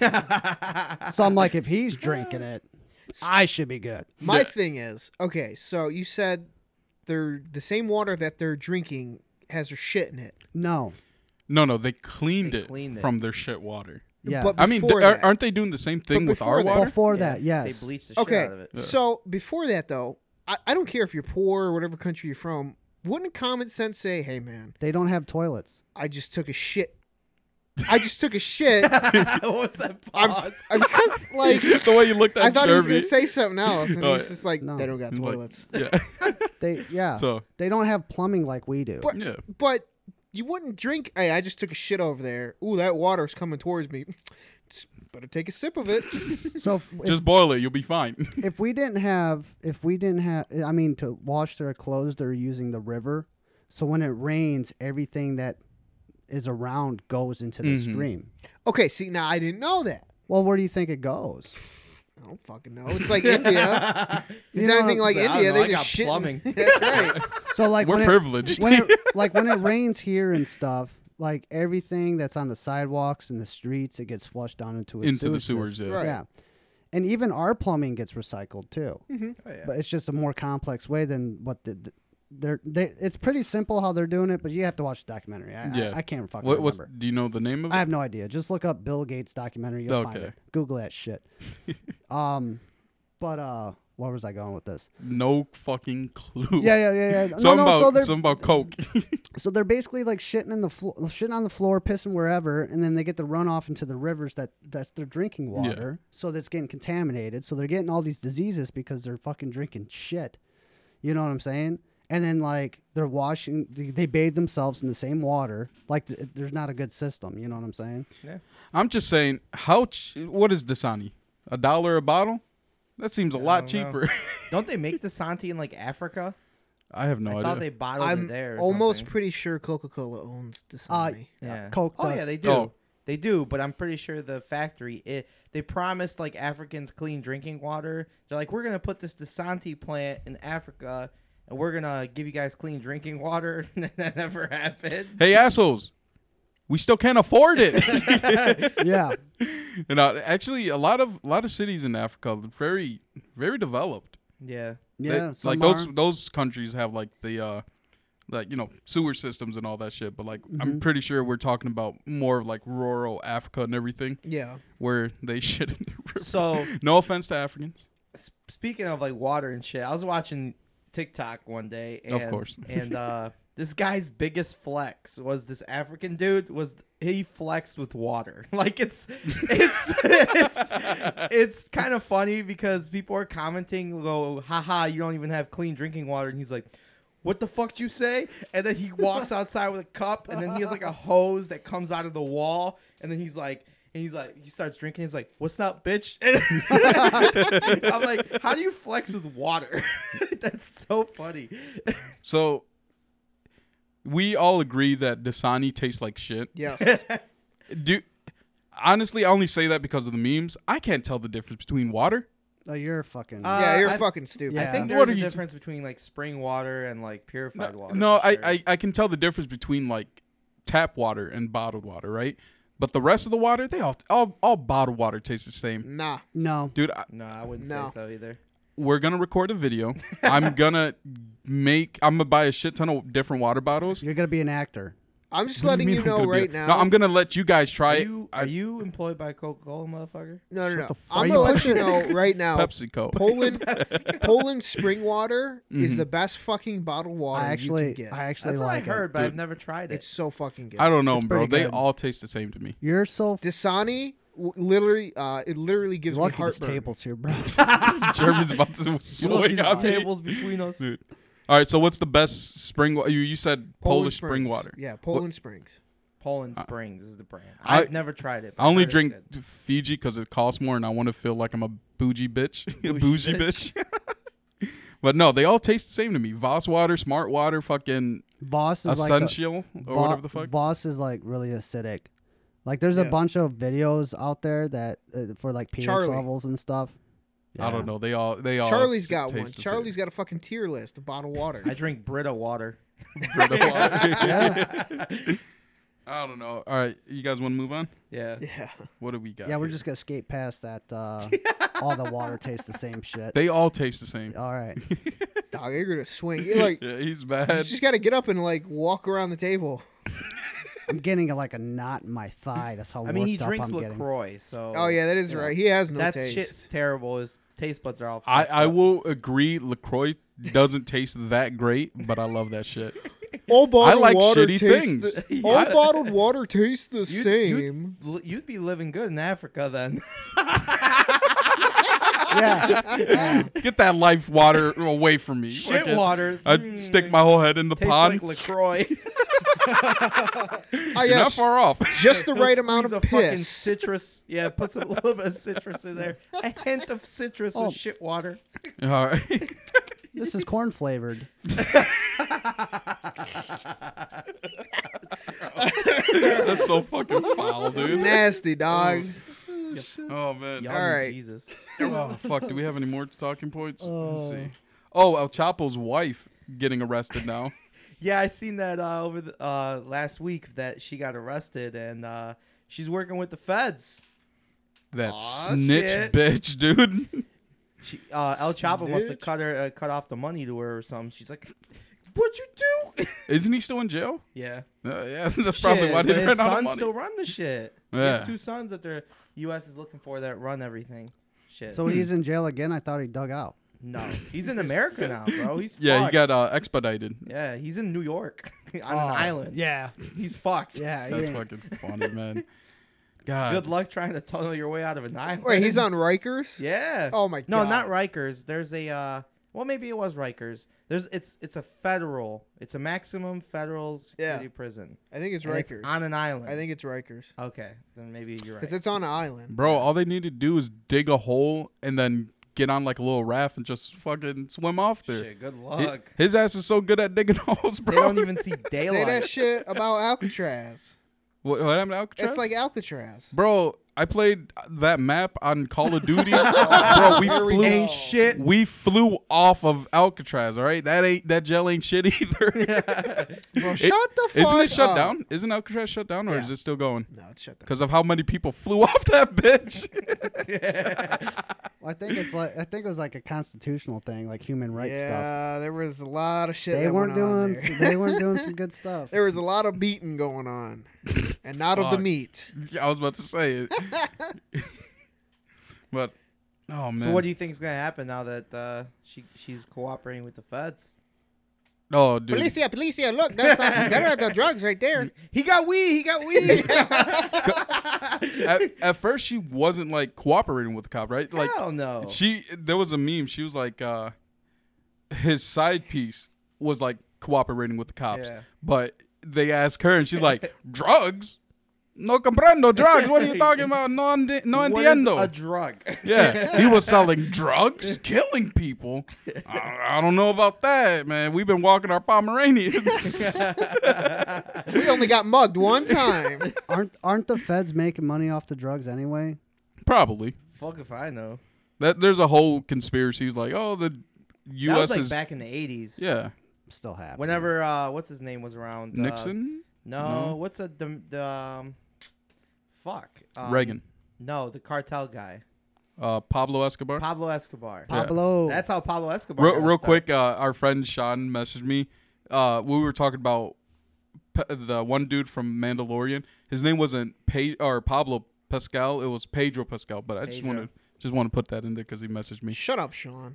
So I'm like, if he's drinking it, I should be good. my Yeah. thing is, okay, so you said they're the same water that they're drinking has their shit in it. No. No, no, they cleaned They it cleaned it. from their shit water. Yeah. But I mean, before th- that- aren't they doing the same thing with before our that- water? Before Yeah, that, yes. They bleached the shit Okay, out of it. Yeah. so before that though, I, I don't care if you're poor or whatever country you're from. Wouldn't common sense say, "Hey man, They don't have toilets. I just took a shit. I just took a shit." what was that I'm, pause? I- because like the way you looked at I thought he was gonna Jeremy. say something else, and Oh, he's yeah. just like, No. "They don't got He's like- toilets." Yeah. They yeah. So They don't have plumbing like we do. But- yeah. But you wouldn't drink. Hey, I just took a shit over there. Ooh, that water's coming towards me. Just better take a sip of it. So if, if Just boil it, you'll be fine. if we didn't have if we didn't have I mean to wash their clothes they're using the river, so when it rains everything that is around goes into the Mhm. stream. Okay, see, now I didn't know that. Well, where do you think it goes? I don't fucking know. It's like India. If You it's know, anything like I don't India, know, I they got just shit. in- plumbing. That's right. So like We're when it, privileged. when it like when it rains here and stuff, like everything that's on the sidewalks and the streets, it gets flushed down into a Into sewer the sewers, system. yeah. Right. Yeah. And even our plumbing gets recycled too. Oh, yeah. But it's just a more complex way than what the, the they're they it's pretty simple how they're doing it, but you have to watch the documentary. I, Yeah. I, I can't fucking What, what's, remember. do you know the name of it? I have no idea. Just look up Bill Gates documentary. You'll find Okay. it. Google that shit. um, but uh, where was I going with this? no fucking clue. Yeah, yeah, yeah, yeah. no, Something no. about, So they're something about Coke. so they're basically like shitting in the floor, shitting on the floor, pissing wherever, and then they get the runoff into the rivers that that's their drinking Yeah. water. So that's getting contaminated. So they're getting all these diseases because they're fucking drinking shit. You know what I'm saying? And then like they're washing, they, they bathe themselves in the same water. Like th- there's not a good system. You know what I'm saying? I'm just saying, how? Ch- what is Dasani? A dollar a bottle? That seems a I lot don't know. cheaper. Don't they make the Santi in like Africa? I have no I idea. thought they bottled it I'm there. or almost something. pretty sure Coca-Cola owns Uh, Dasani. Yeah. Coke Oh does. yeah, they do. Oh. They do, but I'm pretty sure the factory it they promised like Africans clean drinking water. They're like, we're gonna put this DeSanti plant in Africa, and we're gonna give you guys clean drinking water. And that never happened. Hey assholes, we still can't afford it. yeah. And uh, actually, a lot of a lot of cities in Africa are very very developed. Yeah. They- Yeah. some like those are. those countries have like the uh, like you know sewer systems and all that shit. But like Mm-hmm. I'm pretty sure we're talking about more of like rural Africa and everything Yeah. where they shit in the river. So No offense to Africans. s- speaking of like water and shit, I was watching TikTok one day, and, Of course. and uh, this guy's biggest flex was this African dude was he flexed with water. Like it's it's it's it's kind of funny because people are commenting, go, haha, you don't even have clean drinking water, and he's like, what the fuck did you say? And then he walks outside with a cup, and then he has like a hose that comes out of the wall, and then he's like. And he's like, he starts drinking. He's like, "What's up, bitch?" And I'm like, "How do you flex with water?" That's so funny. So we all agree that Dasani tastes like shit. Yes. Do honestly, I only say that because of the memes. I can't tell the difference between water. Oh, you're fucking. Uh, yeah, you're I- fucking stupid. Yeah. I think What there's are a you t- difference between like spring water and like purified No, water. no for I, sure. I I can tell the difference between like tap water and bottled water, right? But the rest of the water, they all all, all bottled water tastes the same. Nah. no. Dude, I, no, I wouldn't No. say so either. we're gonna record a video. I'm gonna make. I'm gonna buy a shit ton of different water bottles. You're gonna be an actor. I'm just What do letting mean you I'm know gonna be- right now. No, I'm gonna let you guys try Are it. you I- are you employed by Coca-Cola, motherfucker? no, no, Shut no. the fuck I'm up. gonna let you know right now. PepsiCo. Poland, Poland spring water is Mhm. the best fucking bottled water I actually, you can get. I actually That's what I like heard, it. but I've Dude. never tried it. it's so fucking good. I don't know, It's bro. pretty They good. all taste the same to me. You're so. F- Dasani w- literally, uh, it literally gives You're me lucky this heartburn. table's here, bro. Jeremy's about to You swing look at on the me. tables between us. Dude. All right, so what's the best spring? Wa- you you said Poland Polish spring Springs. water. Yeah, Poland Springs. Poland Springs is the brand. I- I've never tried it. but I only heard it's drink good. Fiji because it costs more, and I want to feel like I'm a bougie bitch, a Bougie bougie bitch. bitch. But no, they all taste the same to me. Voss water, Smart water, fucking Voss is like the, Essential or Vo- whatever the fuck. Voss is like really acidic. Like there's a Yeah. bunch of videos out there that uh, for like pH Charlie. levels and stuff. I don't know. They all they all. Charlie's s- got taste one. the Charlie's got a fucking tier list of bottled water. I drink Brita water. same. Brita water. Yeah. I don't know. All right, you guys want to move on? Yeah. yeah. What do we got? Yeah, we're here? just gonna skate past that. Uh, all the water tastes the same shit. They all taste the same. All right. Dog, you're gonna swing. You're like, Yeah, he's you bad. just got to get up and like walk around the table. I'm getting like a knot in my thigh. That's how I mean, he worked up drinks I'm getting. LaCroix, so. Oh yeah, that is Yeah. right. He has no That taste. shit's terrible. His taste buds are all. I, fucked I up. will agree. LaCroix doesn't taste that great, but I love that shit. All bottled like water shitty tastes things. The, Yeah. all bottled water tastes the You'd- same. L- You'd be living good in Africa then. Yeah. yeah. Get that life water away from me. Shit Fucking- water. I'd mm, stick my whole head in the tastes pond. like LaCroix. Ah, You're not yes, far off. just the He'll right amount squeeze of a fucking piss. citrus. Yeah, puts a little bit of citrus in there. A hint of citrus Oh. with shit water. All right. This is corn flavored. That's so fucking foul, dude. Nasty dog. Oh man. Y'all All need right. Jesus. Oh fuck. Do we have any more talking points? Let's Oh. see. Oh, El Chapo's wife getting arrested now. Yeah, I seen that uh, over the uh, last week that she got arrested and uh, she's working with the feds. That Aw, snitch shit. bitch, dude. She, uh, El Chapo must have Snitch. cut her, uh, cut off the money to her or something. She's like, "What'd you do?" Isn't he still in jail? yeah, Uh, yeah, that's probably Shit, why they but his ran out of sons money. still run the shit. He Yeah. has two sons that the U S is looking for that run everything. Shit. So he's in jail again. I thought he dug out. no, he's in America now, bro. He's Yeah, he fucked. got uh, expedited. Yeah, he's in New York on Oh, an island. Yeah. He's fucked. Yeah. That's yeah. fucking funny, man. God. Good luck trying to tunnel your way out of an island. Wait, he's on Rikers? Yeah. Oh my No, god. not Rikers. There's a uh well maybe it was Rikers. There's it's it's a federal. It's a maximum federal security Yeah. prison. I think it's And it's Rikers. on an island. I think it's Rikers. Okay, then maybe you're right. Because it's on an island. Bro, all they need to do is dig a hole and then get on like a little raft and just fucking swim off there. Shit, good Hi- luck. His ass is so good at digging holes, bro. They don't even see Say daylight. that shit about Alcatraz. What, what happened to Alcatraz? It's like Alcatraz. Bro, I played that map on Call of Duty. Bro, we Here we flew. go. Ain't shit. We flew off of Alcatraz. All right, that ain't that gel ain't shit either. Bro, It- shut the fuck Isn't it shut up. down? Isn't Alcatraz shut down, or Yeah. is it still going? No, it's shut down. Because of how many people flew off that bitch. Well, I think it's like I think it was like a constitutional thing, like human rights stuff. Yeah, there was a lot of shit. They that weren't went on doing. there. They weren't doing some good stuff. There was a lot of beating going on, and not of the Fuck. meat. Yeah, I was about to say it. But oh man. So what do you think is gonna happen now that uh, she she's cooperating with the feds? Oh dude. Policia, policia! Look, that's not, there are the drugs right there. He got weed. He got weed. at, at first she wasn't like cooperating with the cop, right? Like Hell no. she there was a meme. She was like uh his side piece was like cooperating with the cops. Yeah. But they asked her and she's like, drugs? No comprendo drugs. What are you talking about? No, enti- no What is entiendo. a drug? Yeah, he was selling drugs, killing people. I, I don't know about that, man. We've been walking our Pomeranians. We only got mugged one time. Aren't aren't the feds making money off the drugs anyway? Probably. Fuck if I know. That there's a whole conspiracy. It's like, oh, the U That S was like is back in the eighties. yeah. Still happening. Whenever uh, what's his name was around? Uh, Nixon, no, No. what's the the, the um, fuck um, Reagan, No, the cartel guy, uh, Pablo Escobar. Pablo Escobar. Yeah. Pablo. That's how Pablo Escobar. Real, got real started. quick, uh, our friend Sean messaged me. Uh, we were talking about Pe- the one dude from Mandalorian. His name wasn't pa- or Pablo Pascal. It was Pedro Pascal. But I just Pedro. wanted just want to put that in there because he messaged me. Shut up, Sean.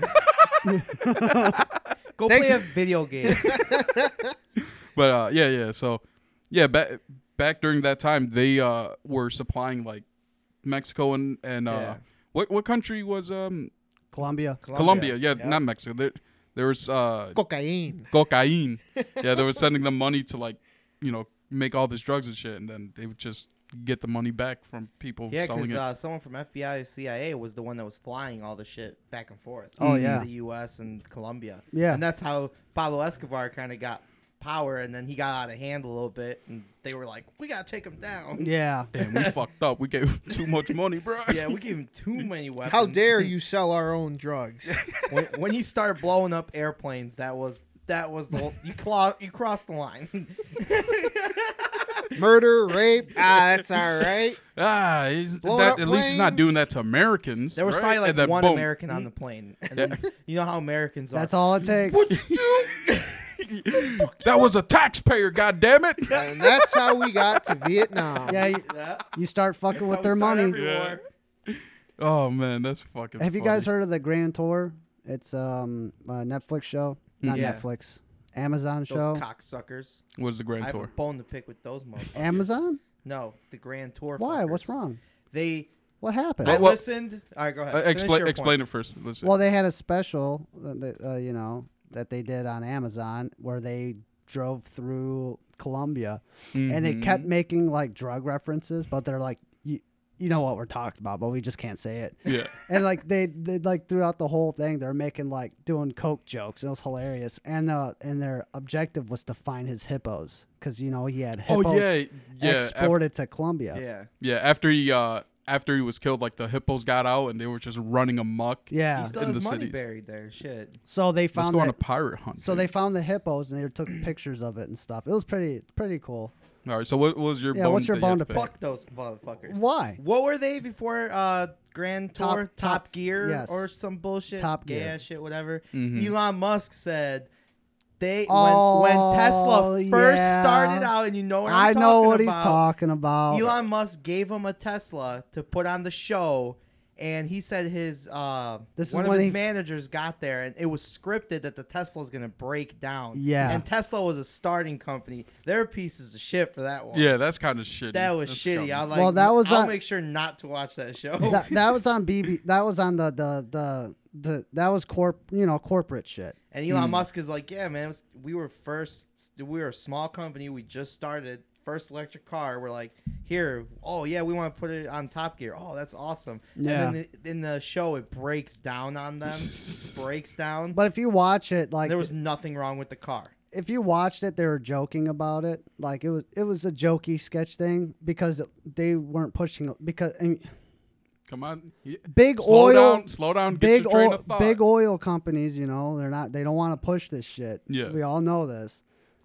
Go Thanks. play a video game. But uh, yeah, yeah. So yeah, back back during that time, they uh, were supplying like Mexico and and uh, Yeah. what what country was um Colombia. Colombia? Yeah, Yep. not Mexico. There there was uh Cocaine. cocaine. Yeah, they were sending them money to like, you know, make all this drugs and shit, and then they would just get the money back from people Yeah, selling because it. uh, someone from F B I or C I A was the one that was flying all the shit back and forth. Oh, to yeah. the U S and Colombia. Yeah. And that's how Pablo Escobar kind of got power, and then he got out of hand a little bit, and they were like, "We gotta take him down." Yeah. Damn, we fucked up. We gave too much money, bro. Yeah, we gave him too many weapons. How dare you sell our own drugs? when, when he started blowing up airplanes, that was that was the you claw you crossed the line. Murder, rape. Ah, that's all right. Ah, he's, Blowing that, up at least he's not planes. doing that to Americans. There was right? probably like And then one boom. American on the plane, and then you know how Americans are. That's all it takes. That was a taxpayer, God damn it! And that's how we got to Vietnam. Yeah, you, Yeah. you start fucking That's with how their we start money. every war. Oh man, that's fucking. Have you funny. guys heard of the Grand Tour? It's um a Netflix show, not Yeah. Netflix, Amazon Those show. cocksuckers. What is the I Grand have a Tour? bone to pick with those motherfuckers. Amazon? No, the Grand Tour. Why? fuckers. What's wrong? They. What happened? I Well, listened. All right, go ahead. Uh, Finish explain your explain point. it first. Let's Well, they had a special uh, that uh, you know that they did on Amazon where they drove through Colombia and they kept Mhm. making like drug references, but they're like, you, you know what we're talking about, but we just can't say it. Yeah. And like they, they like throughout the whole thing, they're making like doing coke jokes. It was hilarious, and uh, and their objective was to find his hippos because you know he had hippos Oh yeah, yeah. af- exported to Colombia. Yeah. yeah. After he uh after he was killed, like the hippos got out and they were just running amok. Yeah. He still in has the money cities. buried there. Shit. So they Let's found go on a that, pirate hunt. so they found the hippos and they took pictures of it and stuff. It was pretty pretty cool. All right. So what, what was your Yeah, bone? what's your that you bone had to pick? Fuck those motherfuckers. Why? What were they before uh Grand Top- Tour? Top, Top- Gear yes. or some bullshit? Top gay Gear. ass shit, whatever. Mhm. Elon Musk said they Oh, when when Tesla first yeah. started out, and you know what I I'm know talking what he's about, talking about. Elon Musk gave him a Tesla to put on the show, and he said his uh This is one of when his he- managers got there, and it was scripted that the Tesla was gonna break down. Yeah. and Tesla was a starting company. They're pieces of shit for that one. Yeah, that's kind of shitty. that was That's shitty. scummy. I like. Well, that was I'll on- make sure not to watch that show. that, that was on B B. That was on the the the, the that was corp. You know, corporate shit. And Elon Hmm. Musk is like, yeah, man, it was, we were first, we were a small company. We just started, first electric car. We're like, here, oh, yeah, we want to put it on Top Gear. Oh, that's awesome. Yeah. And then the, in the show, it breaks down on them, breaks down. But if you watch it, like there was nothing wrong with the car. if you watched it, they were joking about it. Like it was it was a jokey sketch thing because they weren't pushing because I mean, Come on. Yeah. big Slow oil. down. Slow down. Get Big your train oil, of thought. big oil companies, you know, they're not. They don't want to push this shit. Yeah. we all know this.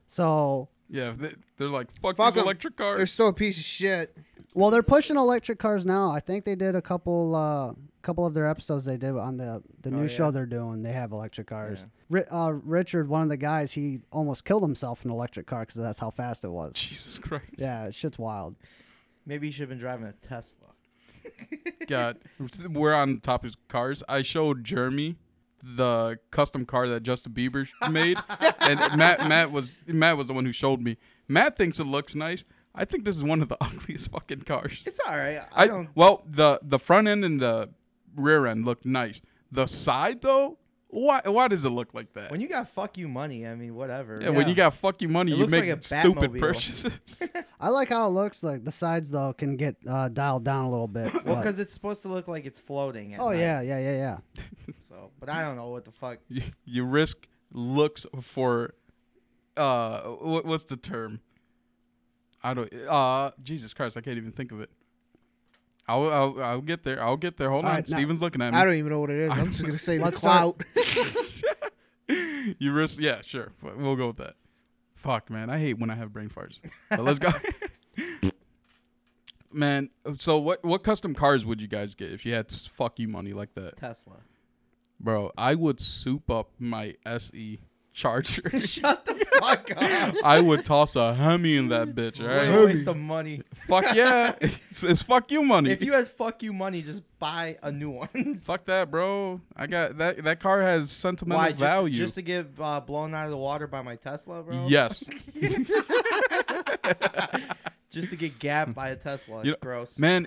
So, Yeah, they, they're like fuck, Fuck these 'em. electric cars. They're still a piece of shit. well, they're pushing electric cars now. I think they did a couple, uh, couple of their episodes they did on the the Oh, new yeah. show they're doing. They have electric cars. Yeah. Ri- uh, Richard, one of the guys, he almost killed himself in an electric car because that's how fast it was. Jesus Christ. Yeah, shit's wild. Maybe you should have been driving a Tesla. God, we're on top of cars. I showed Jeremy the custom car that Justin Bieber made, and Matt Matt was Matt was the one who showed me. Matt thinks it looks nice. I think this is one of the ugliest fucking cars. It's all right. I, I don't. well the the front end and the rear end look nice. The side though, why why does it look like that? When you got fuck you money, I mean, whatever. yeah, when Yeah. you got fuck you money, It you looks make like a stupid Batmobile. purchases. I like how it looks. Like the sides though can get uh, dialed down a little bit. Well, but- because it's supposed to look like it's floating. At oh night. yeah, yeah, yeah, yeah. So, but I don't know what the fuck. you, you risk looks for uh what, what's the term? I don't uh Jesus Christ, I can't even think of it. I'll I'll, I'll get there. I'll get there. Hold All on. right, now- Steven's looking at me. I don't even know what it is. I'm just gonna say the Let's start- clout. You risk yeah, sure. We'll go with that. Fuck, man. I hate when I have brain farts. But let's go. Man, so what what custom cars would you guys get if you had s- fuck you money like that? Tesla. Bro, I would soup up my S E Charger. Shut the fuck up. I would toss a Hemi in that bitch, all What a right? waste of money. Fuck yeah. It's, it's fuck you money. If you had fuck you money, just buy a new one. Fuck that, bro. I got that that car has sentimental Why? Just, value. just to get uh, blown out of the water by my Tesla, bro? Yes. Just to get gapped by a Tesla. You know, Gross. Man, it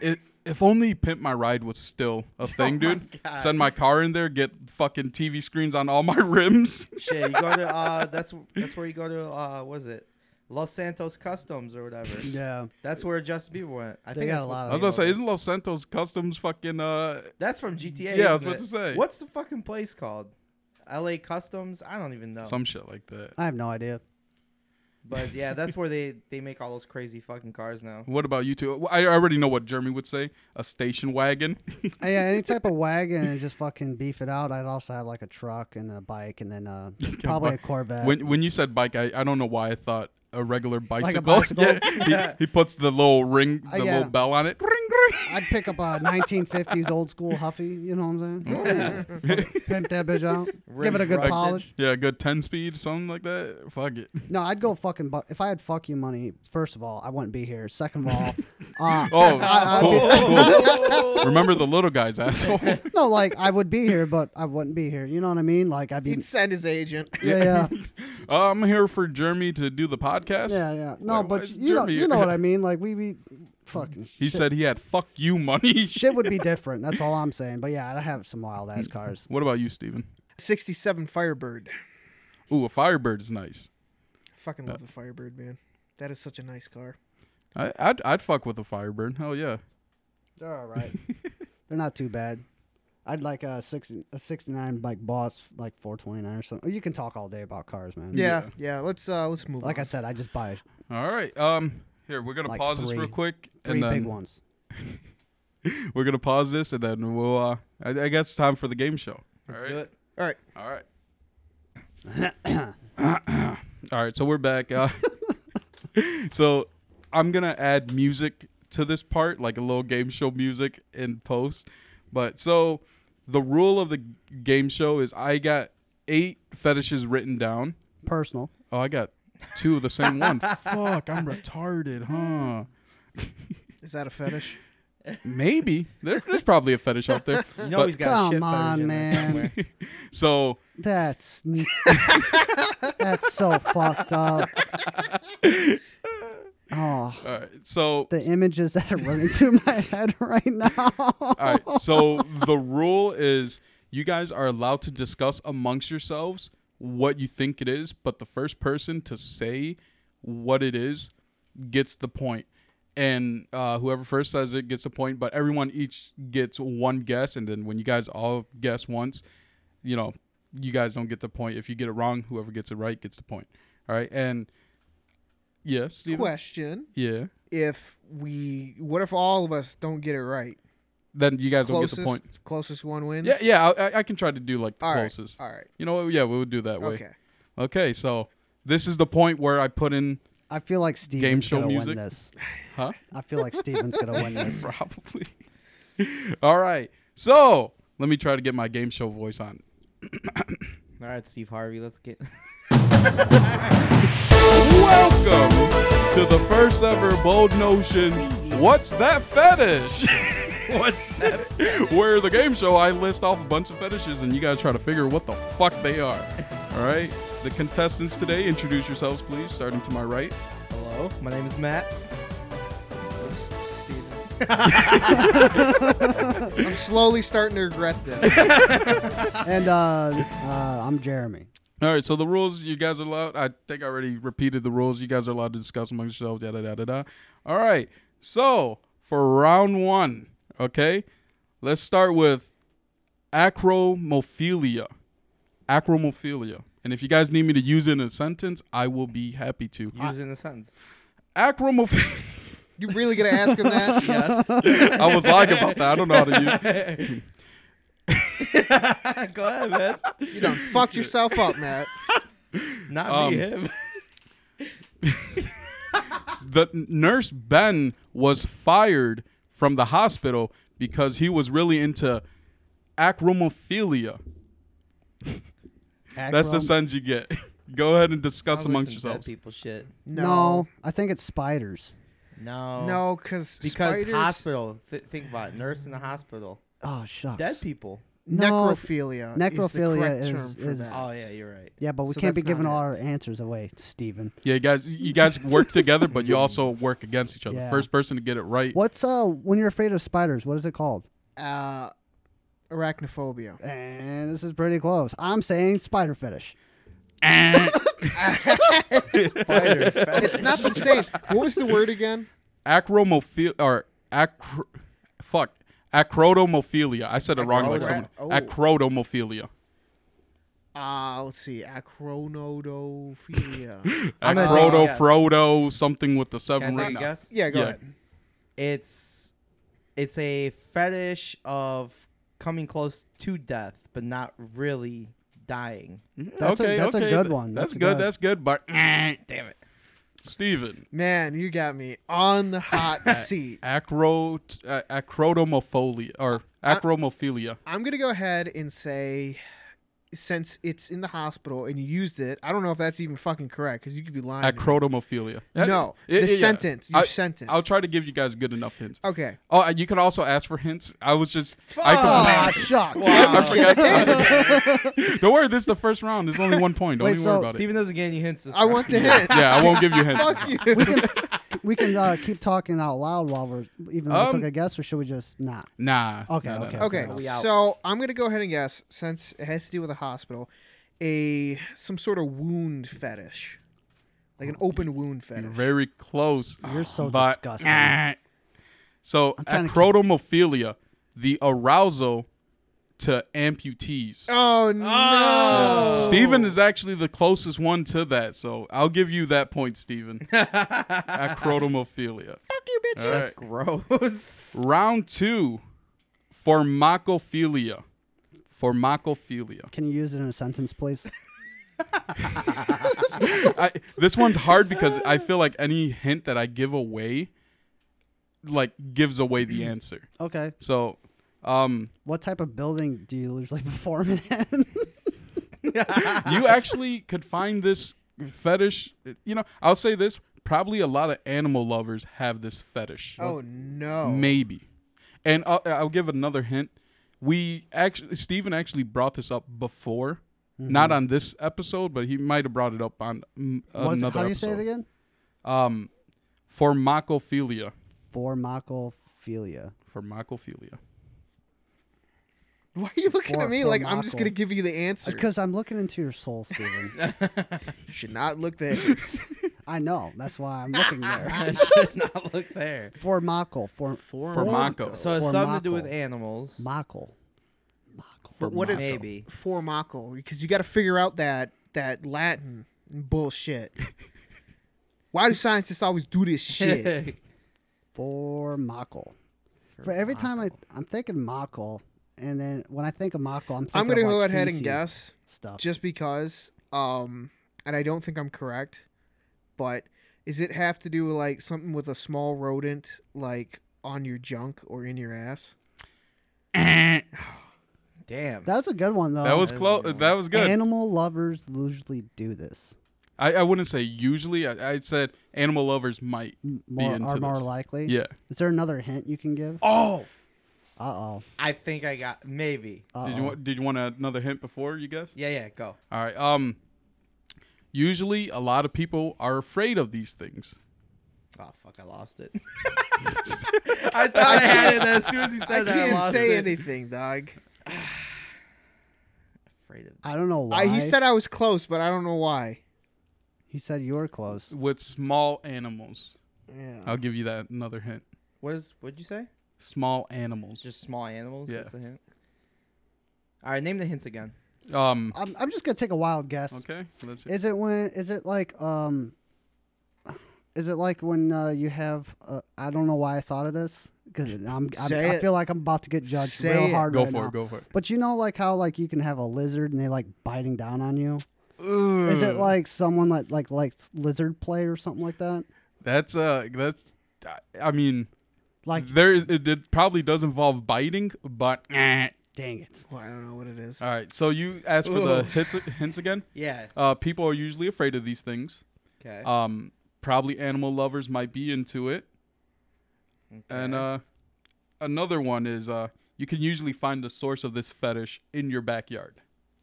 if only Pimp My Ride was still a thing, Oh my dude. God. Send my car in there, get fucking T V screens on all my rims. Shit, you go to uh, that's that's where you go to uh, what is it, Los Santos Customs or whatever. Yeah. That's where Justin Bieber went. I They think got that's a what lot the I was of- gonna name say, of it isn't Los Santos Customs fucking uh? That's from G T A. Yeah, I was isn't about it? to say. What's the fucking place called? L A Customs? I don't even know. Some shit like that. I have no idea. But yeah, that's where they, they make all those crazy fucking cars now. What about you two? I already know what Jeremy would say. A station wagon. Uh, yeah, any type of wagon and just fucking beef it out. I'd also have like a truck and a bike and then uh, probably a Corvette. When when you said bike, I, I don't know why I thought a regular bicycle. bicycle? Yeah, he, he puts the little ring, the Uh, yeah. little bell on it. Ring, ring. I'd pick up a nineteen fifties old school Huffy. You know what I'm saying? Yeah. Pimp that bitch out. Give it a good Rims rusted. polish. Yeah, a good ten speed, something like that. Fuck it. No, I'd go fucking. Bu- if I had fuck you money, first of all, I wouldn't be here. Second of all, uh, Oh, I- I'd cool, be- cool. Remember the little guys, asshole. no, like I would be here, but I wouldn't be here. You know what I mean? Like I'd be. He'd send his agent. Yeah, yeah, Uh, I'm here for Jeremy to do the podcast. yeah, yeah. No, Why- why but is you know, Jeremy- you know what I mean. Like we be fucking. He shit, said he had fuck you money. shit would be different. That's all I'm saying. But yeah, I have some wild ass cars. What about you, Steven? sixty-seven Firebird. Ooh, a Firebird is nice. Fucking love the Firebird, man. That is such a nice car. I, I'd I'd fuck with a Firebird. Hell yeah. They're all right. They're not too bad. I'd like a sixty, a sixty-nine like Boss like four twenty-nine or something. You can talk all day about cars, man. Yeah, Yeah. yeah. Let's uh let's move Like on. I said, I just buy All right. Um. Here we're gonna Like pause this three- real quick, three and then big ones. we're gonna pause this, and then we'll. Uh, I, I guess it's time for the game show. Let's All do right. it. All right. All right. All right. So we're back. Uh, so I'm gonna add music to this part, like a little game show music in post. But so the rule of the game show is I got eight fetishes written down. Personal. Oh, I got two of the same one. Fuck, I'm retarded, huh? Is that a fetish? Maybe. There, there's probably a fetish out there. You know But- he's got a Come shit on, fetish in there man. somewhere. So That's that's so fucked up. Oh, all right, so the images that are running through my head right now. all right, so the rule is you guys are allowed to discuss amongst yourselves what you think it is, but the first person to say what it is gets the point. And uh, whoever first says it gets a point, but everyone each gets one guess, and then when you guys all guess once, you know, you guys don't get the point. If you get it wrong, whoever gets it right gets the point. All right, and yes, Steven? Question: Yeah, If we, what if all of us don't get it right? then you guys Closest, don't get the point. closest one wins. Yeah, yeah, I, I can try to do like the All right. closest. All right. You know what? Yeah, we would do that way. Okay. Okay, so this is the point where I put in I feel like Steven's show gonna music? win this. Huh? I feel like Steven's gonna win this. Probably. All right. So let me try to get my game show voice on. All right, Steve Harvey, let's get. Welcome to the first ever Bold Notion What's That Fetish? What's that? Where the game show I list off a bunch of fetishes and you guys try to figure what the fuck they are. All right. The contestants today, introduce yourselves, please, starting to my right. Hello, my name is Matt. S- Steven. I'm slowly starting to regret this. And uh, uh, I'm Jeremy. All right, so the rules you guys are allowed. I think I already repeated the rules. You guys are allowed to discuss amongst yourselves. Da da da da da. All right, so for round one, okay, let's start with acromophilia. Acromophilia, and if you guys need me to use it in a sentence, I will be happy to. Use it in a sentence. Acromophilia. You really gonna ask him that? Yes. I was lying about that. I don't know how to use it. Go ahead, man. You done fucked yourself up, Matt. Not Um, me, him. The nurse Ben was fired from the hospital because he was really into acromophilia. That's the Acrom- sentence you get. Go ahead and discuss Sounds like amongst some dead yourselves. people shit. No, I think it's spiders. No. No, because Because spiders, hospital. Th- think about it. Nurse in the hospital. Oh shucks. Dead people. No, it's- necrophilia. necrophilia is, the is- correct term for is- that. Oh yeah, you're right. Yeah, but we So can't be that's not giving all it. our answers away, Steven. Yeah, you guys, you guys work together, but you also work against each other. Yeah. First person to get it right. What's uh when you're afraid of spiders? What is it called? Uh, arachnophobia. And this is pretty close. I'm saying spider fetish. Spider. It's not the same. What was the word again? Acromophilia or acro, fuck acrotomophilia. I said it wrong like Acrodo- someone. oh. Acrotomophilia. Uh, let's see. Acronodophilia. I'm gonna Acrodo, take a guess. Frodo, something with the Can seven I take written a out. guess? yeah, go Yeah. ahead. It's it's a fetish of coming close to death, but not really dying. That's a- okay, that's a okay. good one. That's, That's a good. good- That's good. But damn it, Steven. Man, you got me on the hot seat. Acro, uh, acrotomophilia or I- acromophilia. I'm gonna go ahead and say, since it's in the hospital and you used it, I don't know if that's even fucking correct because you could be lying. to me. Acrotomophilia. No, Yeah, the yeah, yeah. sentence. Your I- sentence. I'll try to give you guys good enough hints. Okay. Oh, and you can also ask for hints. I was just. I Ah, completely- shucks. I forgot. Don't worry, this is the first round. There's only one point. Don't Wait, even so worry about it. Steven doesn't get any hints. This I want the hint. Yeah, I won't give you hints. Fuck you. We can s- we can uh, keep talking out loud while we're even though we Um, took a guess, or should we just not? Nah. Okay, nah, nah, okay. nah. Okay, We out. so I'm gonna go ahead and guess, since it has to do with a hospital, a some sort of wound fetish, like an open wound You're fetish. very close. You're so but, disgusting. eh. So, I'm trying to keep- acrotomophilia, the arousal to amputees. Oh no! Steven is actually the closest one to that, so I'll give you that point, Steven. Acrotomophilia. Fuck you, bitch. All right. That's gross. Round two, formacophilia. Formacophilia. Can you use it in a sentence, please? I, this one's hard because I feel like any hint that I give away, like, gives away the answer. Okay. So, um, What type of building do you usually perform it in? you actually could find this fetish. You know, I'll say this: probably a lot of animal lovers have this fetish. Oh no! Maybe. And I'll, I'll give another hint. We actually, Steven actually brought this up before, not on this episode, but he might have brought it up on mm, What's- another how do you episode. say it again? Um, formacophilia. Formacophilia. Formacophilia. Why are you looking For- at me for like I'm just Mako. gonna give you the answer? Because I'm looking into your soul, Steven. You should not look there. I know. That's why I'm looking there. I should not look there. Formaco. For, Formaco. So it's For something to do Mako. with animals. Mako. But what is Maybe. formaco? Because you got to figure out that that Latin bullshit. Why do scientists always do this shit? Formaco. For every time I, I'm thinking Mako, and then when I think of Mako, I'm thinking I'm gonna of go like ahead and feces guess, stuff. just because, um, and I don't think I'm correct, but is it have to do with like something with a small rodent, like on your junk or in your ass? Damn. That's a good one though. That was that's a close. good That was good. Animal lovers usually do this. I, I wouldn't say usually. I, I said animal lovers might. M- More into are more this. likely. Yeah. Is there another hint you can give? oh, Uh oh. I think I got maybe. Uh Did you want? Did you want another hint before you guess? Yeah, yeah. Go. All right. Um. Usually, a lot of people are afraid of these things. Oh fuck! I lost it. I thought I had it. As soon as he I said that, I can't lost say it. anything, dog. Afraid of. I don't know why. I, he said I was close, but I don't know why. He said you were close. With small animals. Yeah. I'll give you that another hint. What is? What'd you say? Small animals. Just small animals. Yeah. That's a hint. All right, name the hints again. Um. I'm, I'm just gonna take a wild guess. Okay. Let's see. Is it when? Is it like um? Is it like when uh, you have? Uh, I don't know why I thought of this because I'm, I'm Say I it. feel like I'm about to get judged Say real it. hard Go right for now. it. Go for it. But you know, like how like you can have a lizard and they like biting down on you. Is it like someone that like likes lizard play or something like that? That's uh. That's. I mean, Like, there. It, it probably does involve biting, but. eh. dang it! Well, I don't know what it is. All right. So you asked for Ooh. the hints. Hints again. Yeah. Uh, people are usually afraid of these things. Okay. Um, probably animal lovers might be into it. okay. And uh, another one is uh, you can usually find the source of this fetish in your backyard.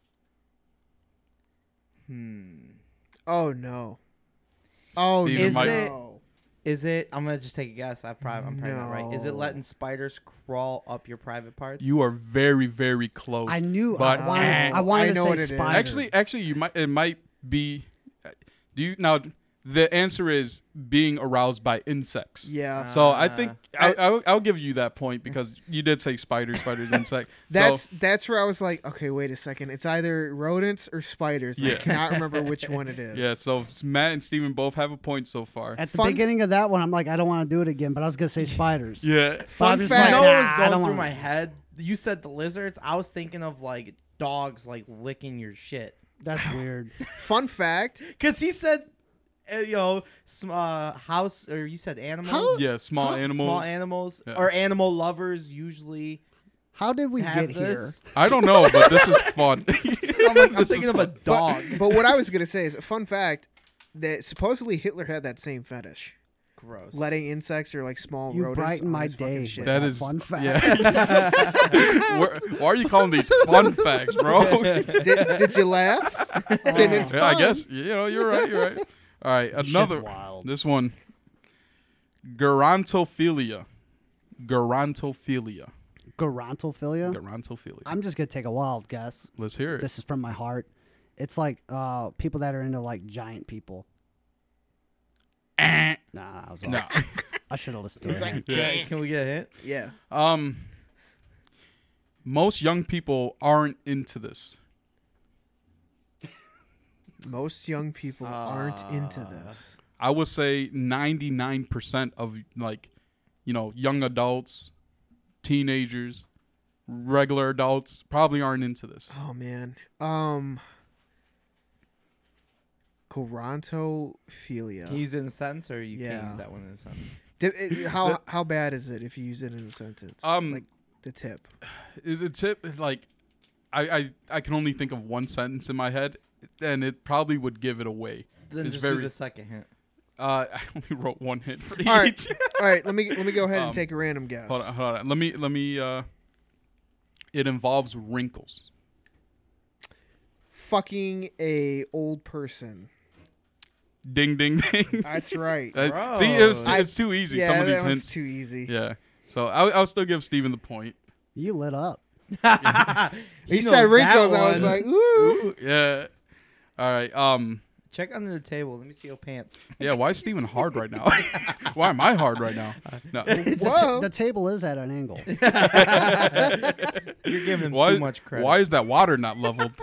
Hmm. Oh no. Oh Steven Is might- it- no. Is it? I'm gonna just take a guess. I probably I'm probably not right. Is it No. letting spiders crawl up your private parts? You are very, very close. I knew. But- I wanted, Eh. I wanted I to know say what it is. spider. Actually, actually, you might. It might be. Do you now? The answer is being aroused by insects. Yeah. So I think Uh, I, I'll, I'll give you that point because you did say spiders, spiders, insect. That's so, that's where I was like, okay, wait a second. It's either rodents or spiders. and Yeah. I cannot remember which one it is. yeah. So Matt and Steven both have a point so far. At the Fun- beginning of that one, I'm like, I don't want to do it again, but I was gonna say spiders. Yeah. But Fun I'm just fact- You like, know nah, what was I going don't through wanna- my head? You said the lizards. I was thinking of like dogs, like licking your shit. That's weird. Fun fact. Cause he said, uh, you know, sm- uh, house or you said animals. How- Yeah. Small animals. Small animals Yeah. or animal lovers usually How did we have get this. I don't know, but this is fun. I'm, like, I'm This thinking is of a fun. dog. But, but what I was gonna say is a fun fact that supposedly Hitler had that same fetish, Gross. letting insects or like small You rodents. brighten on my his fucking day shit. with That that is fun fact. Yeah. Where- why are you calling these fun facts, bro? did, did you laugh? then it's Yeah, I fun. guess you know you're right. You're right. All right, another Shit's wild. this one. Gerontophilia. Gerontophilia. Gerontophilia. Gerontophilia. I'm just gonna take a wild guess. Let's hear it. This is from my heart. It's like uh, people that are into like giant people. Eh. Nah, I was No. wrong. I should have listened to It's it. like- Can, can we get a hint? Yeah. Um. Most young people aren't into this. Most young people aren't into Uh, this. I would say ninety-nine percent of like, you know, young adults, teenagers, regular adults probably aren't into this. Oh man. Um. Gerontophilia. Can you use it in a sentence, or you can't Yeah. use that one in a sentence? Di- it- how how bad is it if you use it in a sentence? Um, like the tip. The tip is like, I, I I can only think of one sentence in my head, and it probably would give it away. Then It's just very- do the second hint. Uh, I only wrote one hint for each. All right. All right. Let me let me go ahead Um, and take a random guess. Hold on, hold on. Let me let me. Uh, it involves wrinkles. Fucking a old person. Ding ding ding. That's right. Uh, see, it was, Gross. it's too easy. yeah, Some of that these one's hints. too easy. Yeah. So I'll, I'll still give Steven the point. You lit up. He, knows said that wrinkles. I was one. like, ooh. Yeah. All right. Um. Check under the table. Let me see your pants. Yeah. Why is Steven hard right now? Why am I hard right now? No. Whoa. The table is at an angle. You're giving him Why? too much credit. Why is that water not leveled?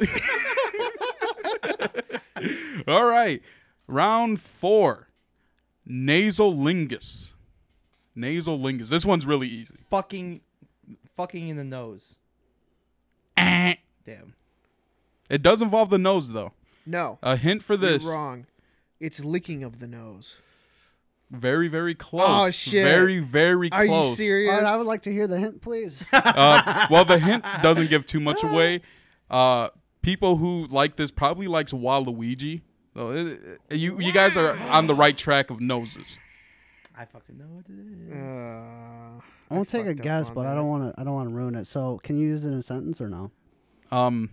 All right. Round four. Nasolingus. Nasolingus. This one's really easy. fucking, fucking in the nose? Eh. Damn. It does involve the nose, though. No. A hint for this. You're wrong. It's licking of the nose. Very, very close. Oh, shit. Very, very Are close. you serious? All right, I would like to hear the hint, please. Uh, well, the hint doesn't give too much away. Uh, people who like this probably likes Waluigi. So it, it- you you guys are on the right track of noses. I fucking know what it is. Uh, I won't take a fucked up guess, on but I that. don't want to. I don't want to ruin it. So, can you use it in a sentence or no? Um,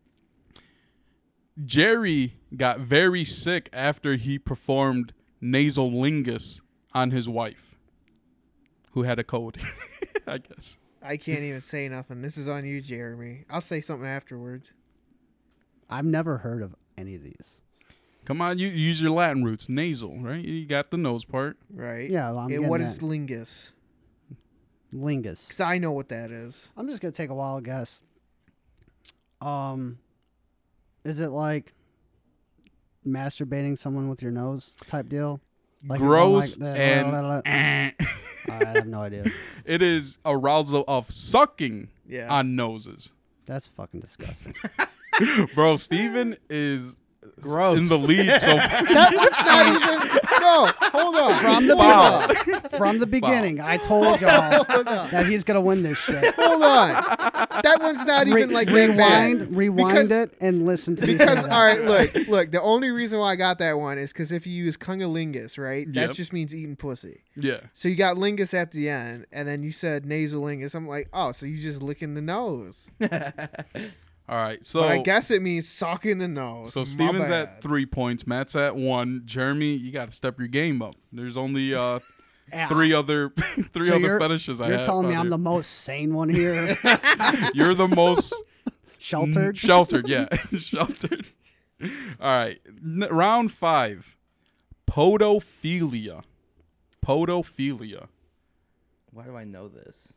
Jerry got very sick after he performed nasolingus on his wife, who had a cold. I guess. I can't even say nothing. This is on you, Jeremy. I'll say something afterwards. I've never heard of any of these. Come on, you use your Latin roots. Nasal, right? You got the nose part. Right? Yeah, well, I'm And getting what that. is lingus? Lingus. Because I know what that is. I'm just gonna take a wild guess. Um, is it like masturbating someone with your nose type deal? Like you're going Gross like that, and la, la, la. eh. I have no idea. It is arousal of sucking Yeah. on noses. That's fucking disgusting. Bro, Steven is Gross. in the lead so that, that's not even. no, hold on. From the Wow. beginning, from the beginning, I told y'all Hold on. that he's gonna win this shit. Hold on. That one's not Re- even like that rewind, bad. rewind Because- it, and listen to me. Because say that. all right, look, look. The only reason why I got that one is because if you use cunnilingus, right, that Yep. just means eating pussy. Yeah. So you got lingus at the end, and then you said nasolingus. I'm like, oh, so you just licking the nose. All right. So but I guess it means sucking the nose. So My Steven's bad. at three points. Matt's at one. Jeremy, you got to step your game up. There's only uh, Yeah. three other three So other you're- fetishes I You're have. telling me out I'm here. the most sane one here, You're the most sheltered. Sheltered, yeah, sheltered. All right, N- round five. Podophilia. Podophilia. Why do I know this?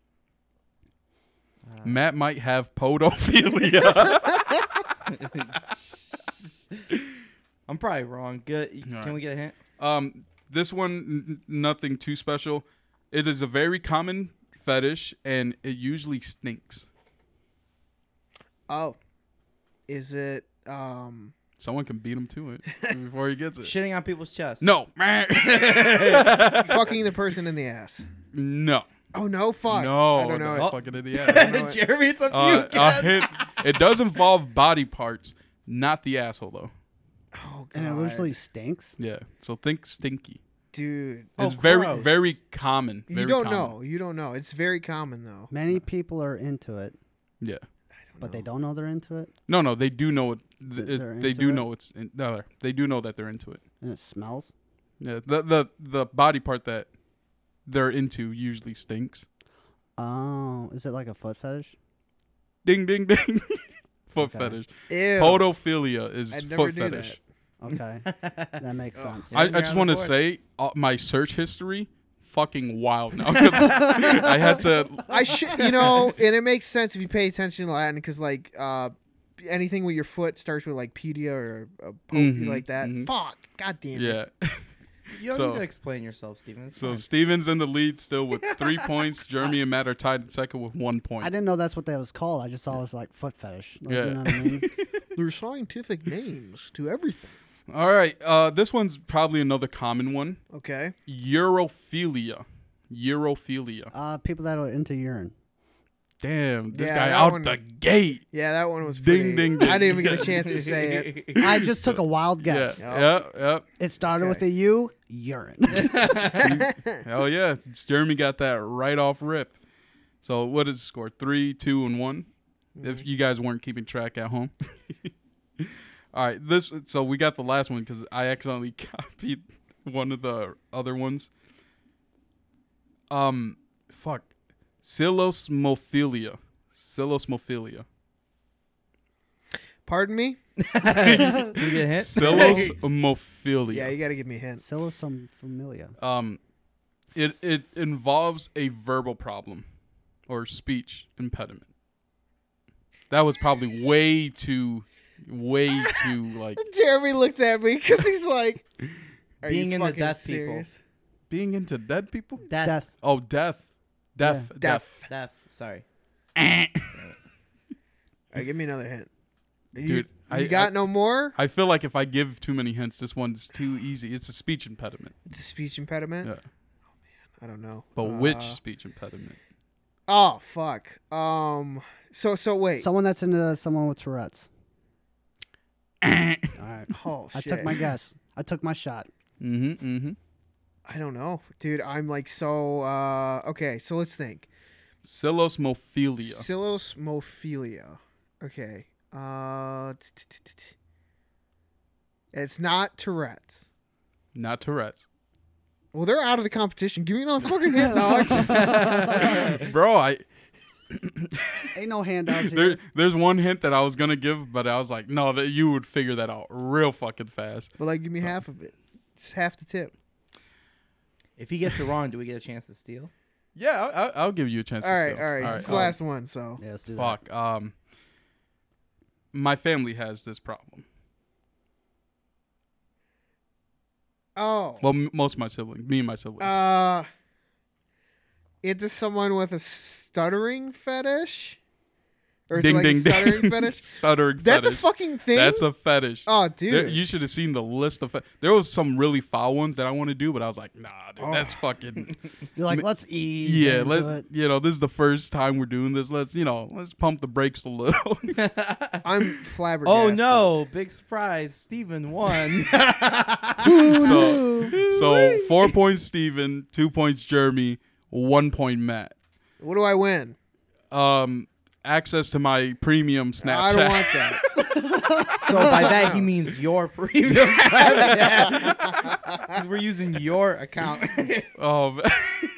Uh, Matt might have podophilia. I'm probably wrong. Good. Can All right. we get a hint? um, this one, n- nothing too special. It is a very common fetish, and it usually stinks. Oh, is it? Um, Someone can beat him to it before he gets it. Shitting on people's chests. No, fucking the person in the ass. no, Oh no, fuck. no. I don't know. not it. fucking in the ass. know it. Jeremy, it's up to Uh, you. a Ken. hint. It does involve body parts, not the asshole though. Oh god, and it literally stinks. Yeah. So think stinky. dude. Oh, It's very, gross. very common. You very don't common. know. You don't know. It's very common though. Many people are into it, Yeah. but they don't know they're into it, No, no, they do know it. That it- they're they into do it? know it's. In, no, they do know that they're into it. and it smells. Yeah. The the the body part that they're into usually stinks. Oh, is it like a foot fetish? Ding, ding, ding. Foot Okay. fetish. Ew. Podophilia is I never foot knew fetish. Okay, that makes Ugh. sense. Yeah, I, you're I just on want the to board. say uh, my search history fucking wild now because I had to. I should, you know, and it makes sense if you pay attention to Latin because like uh, anything with your foot starts with like pedia or a pope Mhm, like that. mhm. Fuck, god damn it. Yeah. You don't So- need to explain yourself, Steven. It's So fine. Steven's in the lead still with three points. Jeremy and Matt are tied in second with one point. I didn't know that's what that was called. I just saw it was like foot fetish. Like, Yeah. You know what I mean? There's scientific names to everything. All right. Uh, this one's probably another common one. Okay. Europhilia. Europhilia. Uh, people that are into urine. Damn, this Yeah, guy that out one- the gate. Yeah, that one was Ding, pretty, ding, ding. I didn't even get a chance to say it. I just took a wild guess. Yeah, yeah, yeah. It started with Okay. a U. Urine. Hell yeah. Jeremy got that right off rip. So what is the score? Three, two, and one. If you guys weren't keeping track at home. All right. This. So we got the last one because I accidentally copied one of the other ones. Um, fuck. Silosmophilia. Silosmophilia. Pardon me? Can we get a hint? Silosmophilia. Yeah, you got to give me a hint. Psilocybin familia. Um, it it involves a verbal problem or speech impediment. That was probably way too, way too like Jeremy looked at me because he's like, Are Being you into fucking deaf people. serious? being into dead people. Death. Death. Oh, death, deaf, Yeah. deaf. Death. Sorry. All right, give me another hint. You, Dude, you I- got I- no more? I feel like if I give too many hints, this one's too easy. It's a speech impediment. It's a speech impediment? Yeah, I don't know. but Uh, which speech impediment? Oh, fuck. Um, so, so wait. Someone that's into someone with Tourette's. All right. oh, I shit. took my guess. I took my shot. Mm-hmm. Mm-hmm. I don't know. Dude, I'm like so, uh, okay, so let's think. Silosmophilia. Silosmophilia. Okay. Uh, t- t- t- t- t- it's not Tourette's. Not Tourette's. Well, they're out of the competition. Give me another fucking hint, dog. Bro, I Ain't no handouts there, here. there's one hint that I was gonna give, but I was like, no, that you would figure that out real fucking fast. But like, give me half of it. Just half the tip. If he gets it wrong, do we get a chance to steal? Yeah, I, I, I'll give you a chance. All to right, steal. all right. This is the um, last one, so. Yeah, let's do that. Fuck. Um, my family has this problem. Oh. Well, m- most of my siblings, me and my siblings. Uh, into someone with a stuttering fetish, Or is Ding, it like ding, a stuttering ding. fetish? Stuttering That's fetish. a fucking thing. That's a fetish. Oh, There- dude. you should have seen the list of. Fe- there was some really foul ones that I want to do, but I was like, nah, dude, Oh. that's fucking. You're like, Me- let's ease. Yeah, into let it. you know. This is the first time we're doing this. Let's you know. Let's pump the brakes a little. I'm flabbergasted. Oh no! Big surprise! Steven won. so, so four points, Steven, two points, Jeremy, one point, Matt. What do I win? Um, access to my premium Snapchat. I don't want that. So by that he means your premium Snapchat. 'Cause we're using your account. Oh, man.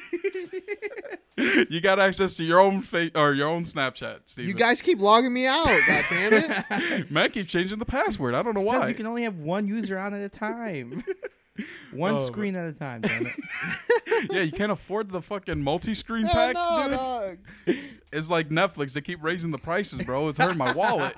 You got access to your own fa- or your own Snapchat, Steven. You guys keep logging me out. God damn it. Man keeps changing the password. I don't know It why. says you can only have one user on at a time. One Oh, screen at a time, damn it. Yeah, you can't afford the fucking multi-screen Hell pack. no, dude. dog. It's like Netflix. They keep raising the prices, bro. It's hurting my wallet.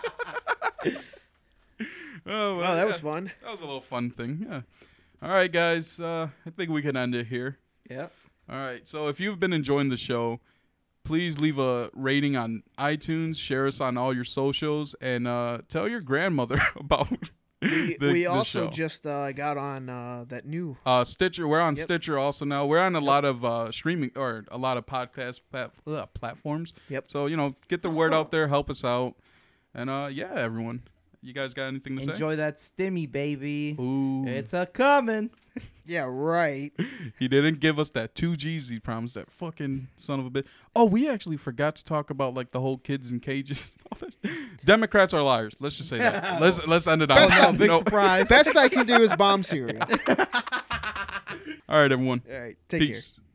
Oh, well, Oh, that was yeah, fun. That was a little fun thing. Yeah. All right, guys. Uh, I think we can end it here. Yep. All right. So if you've been enjoying the show, please leave a rating on iTunes, share us on all your socials, and uh, tell your grandmother about We, the, we the also show. just uh, got on uh, that new. Uh, Stitcher. We're on Yep. Stitcher also now. We're on a lot of uh, streaming or a lot of podcast plat- uh, platforms. Yep. So you know, get the word out there, help us out, and uh, yeah, everyone. You guys got anything to Enjoy that stimmy, baby. say? Ooh, It's a coming. Yeah, right. he didn't give us that two G's he promised. That fucking son of a bitch. Oh, we actually forgot to talk about like the whole kids in cages. and all that. Democrats are liars. Let's just say that. let's let's end it on Best- that. Oh, big note. surprise. Best I can do is bomb Syria. All right, everyone. All right, take care. Peace.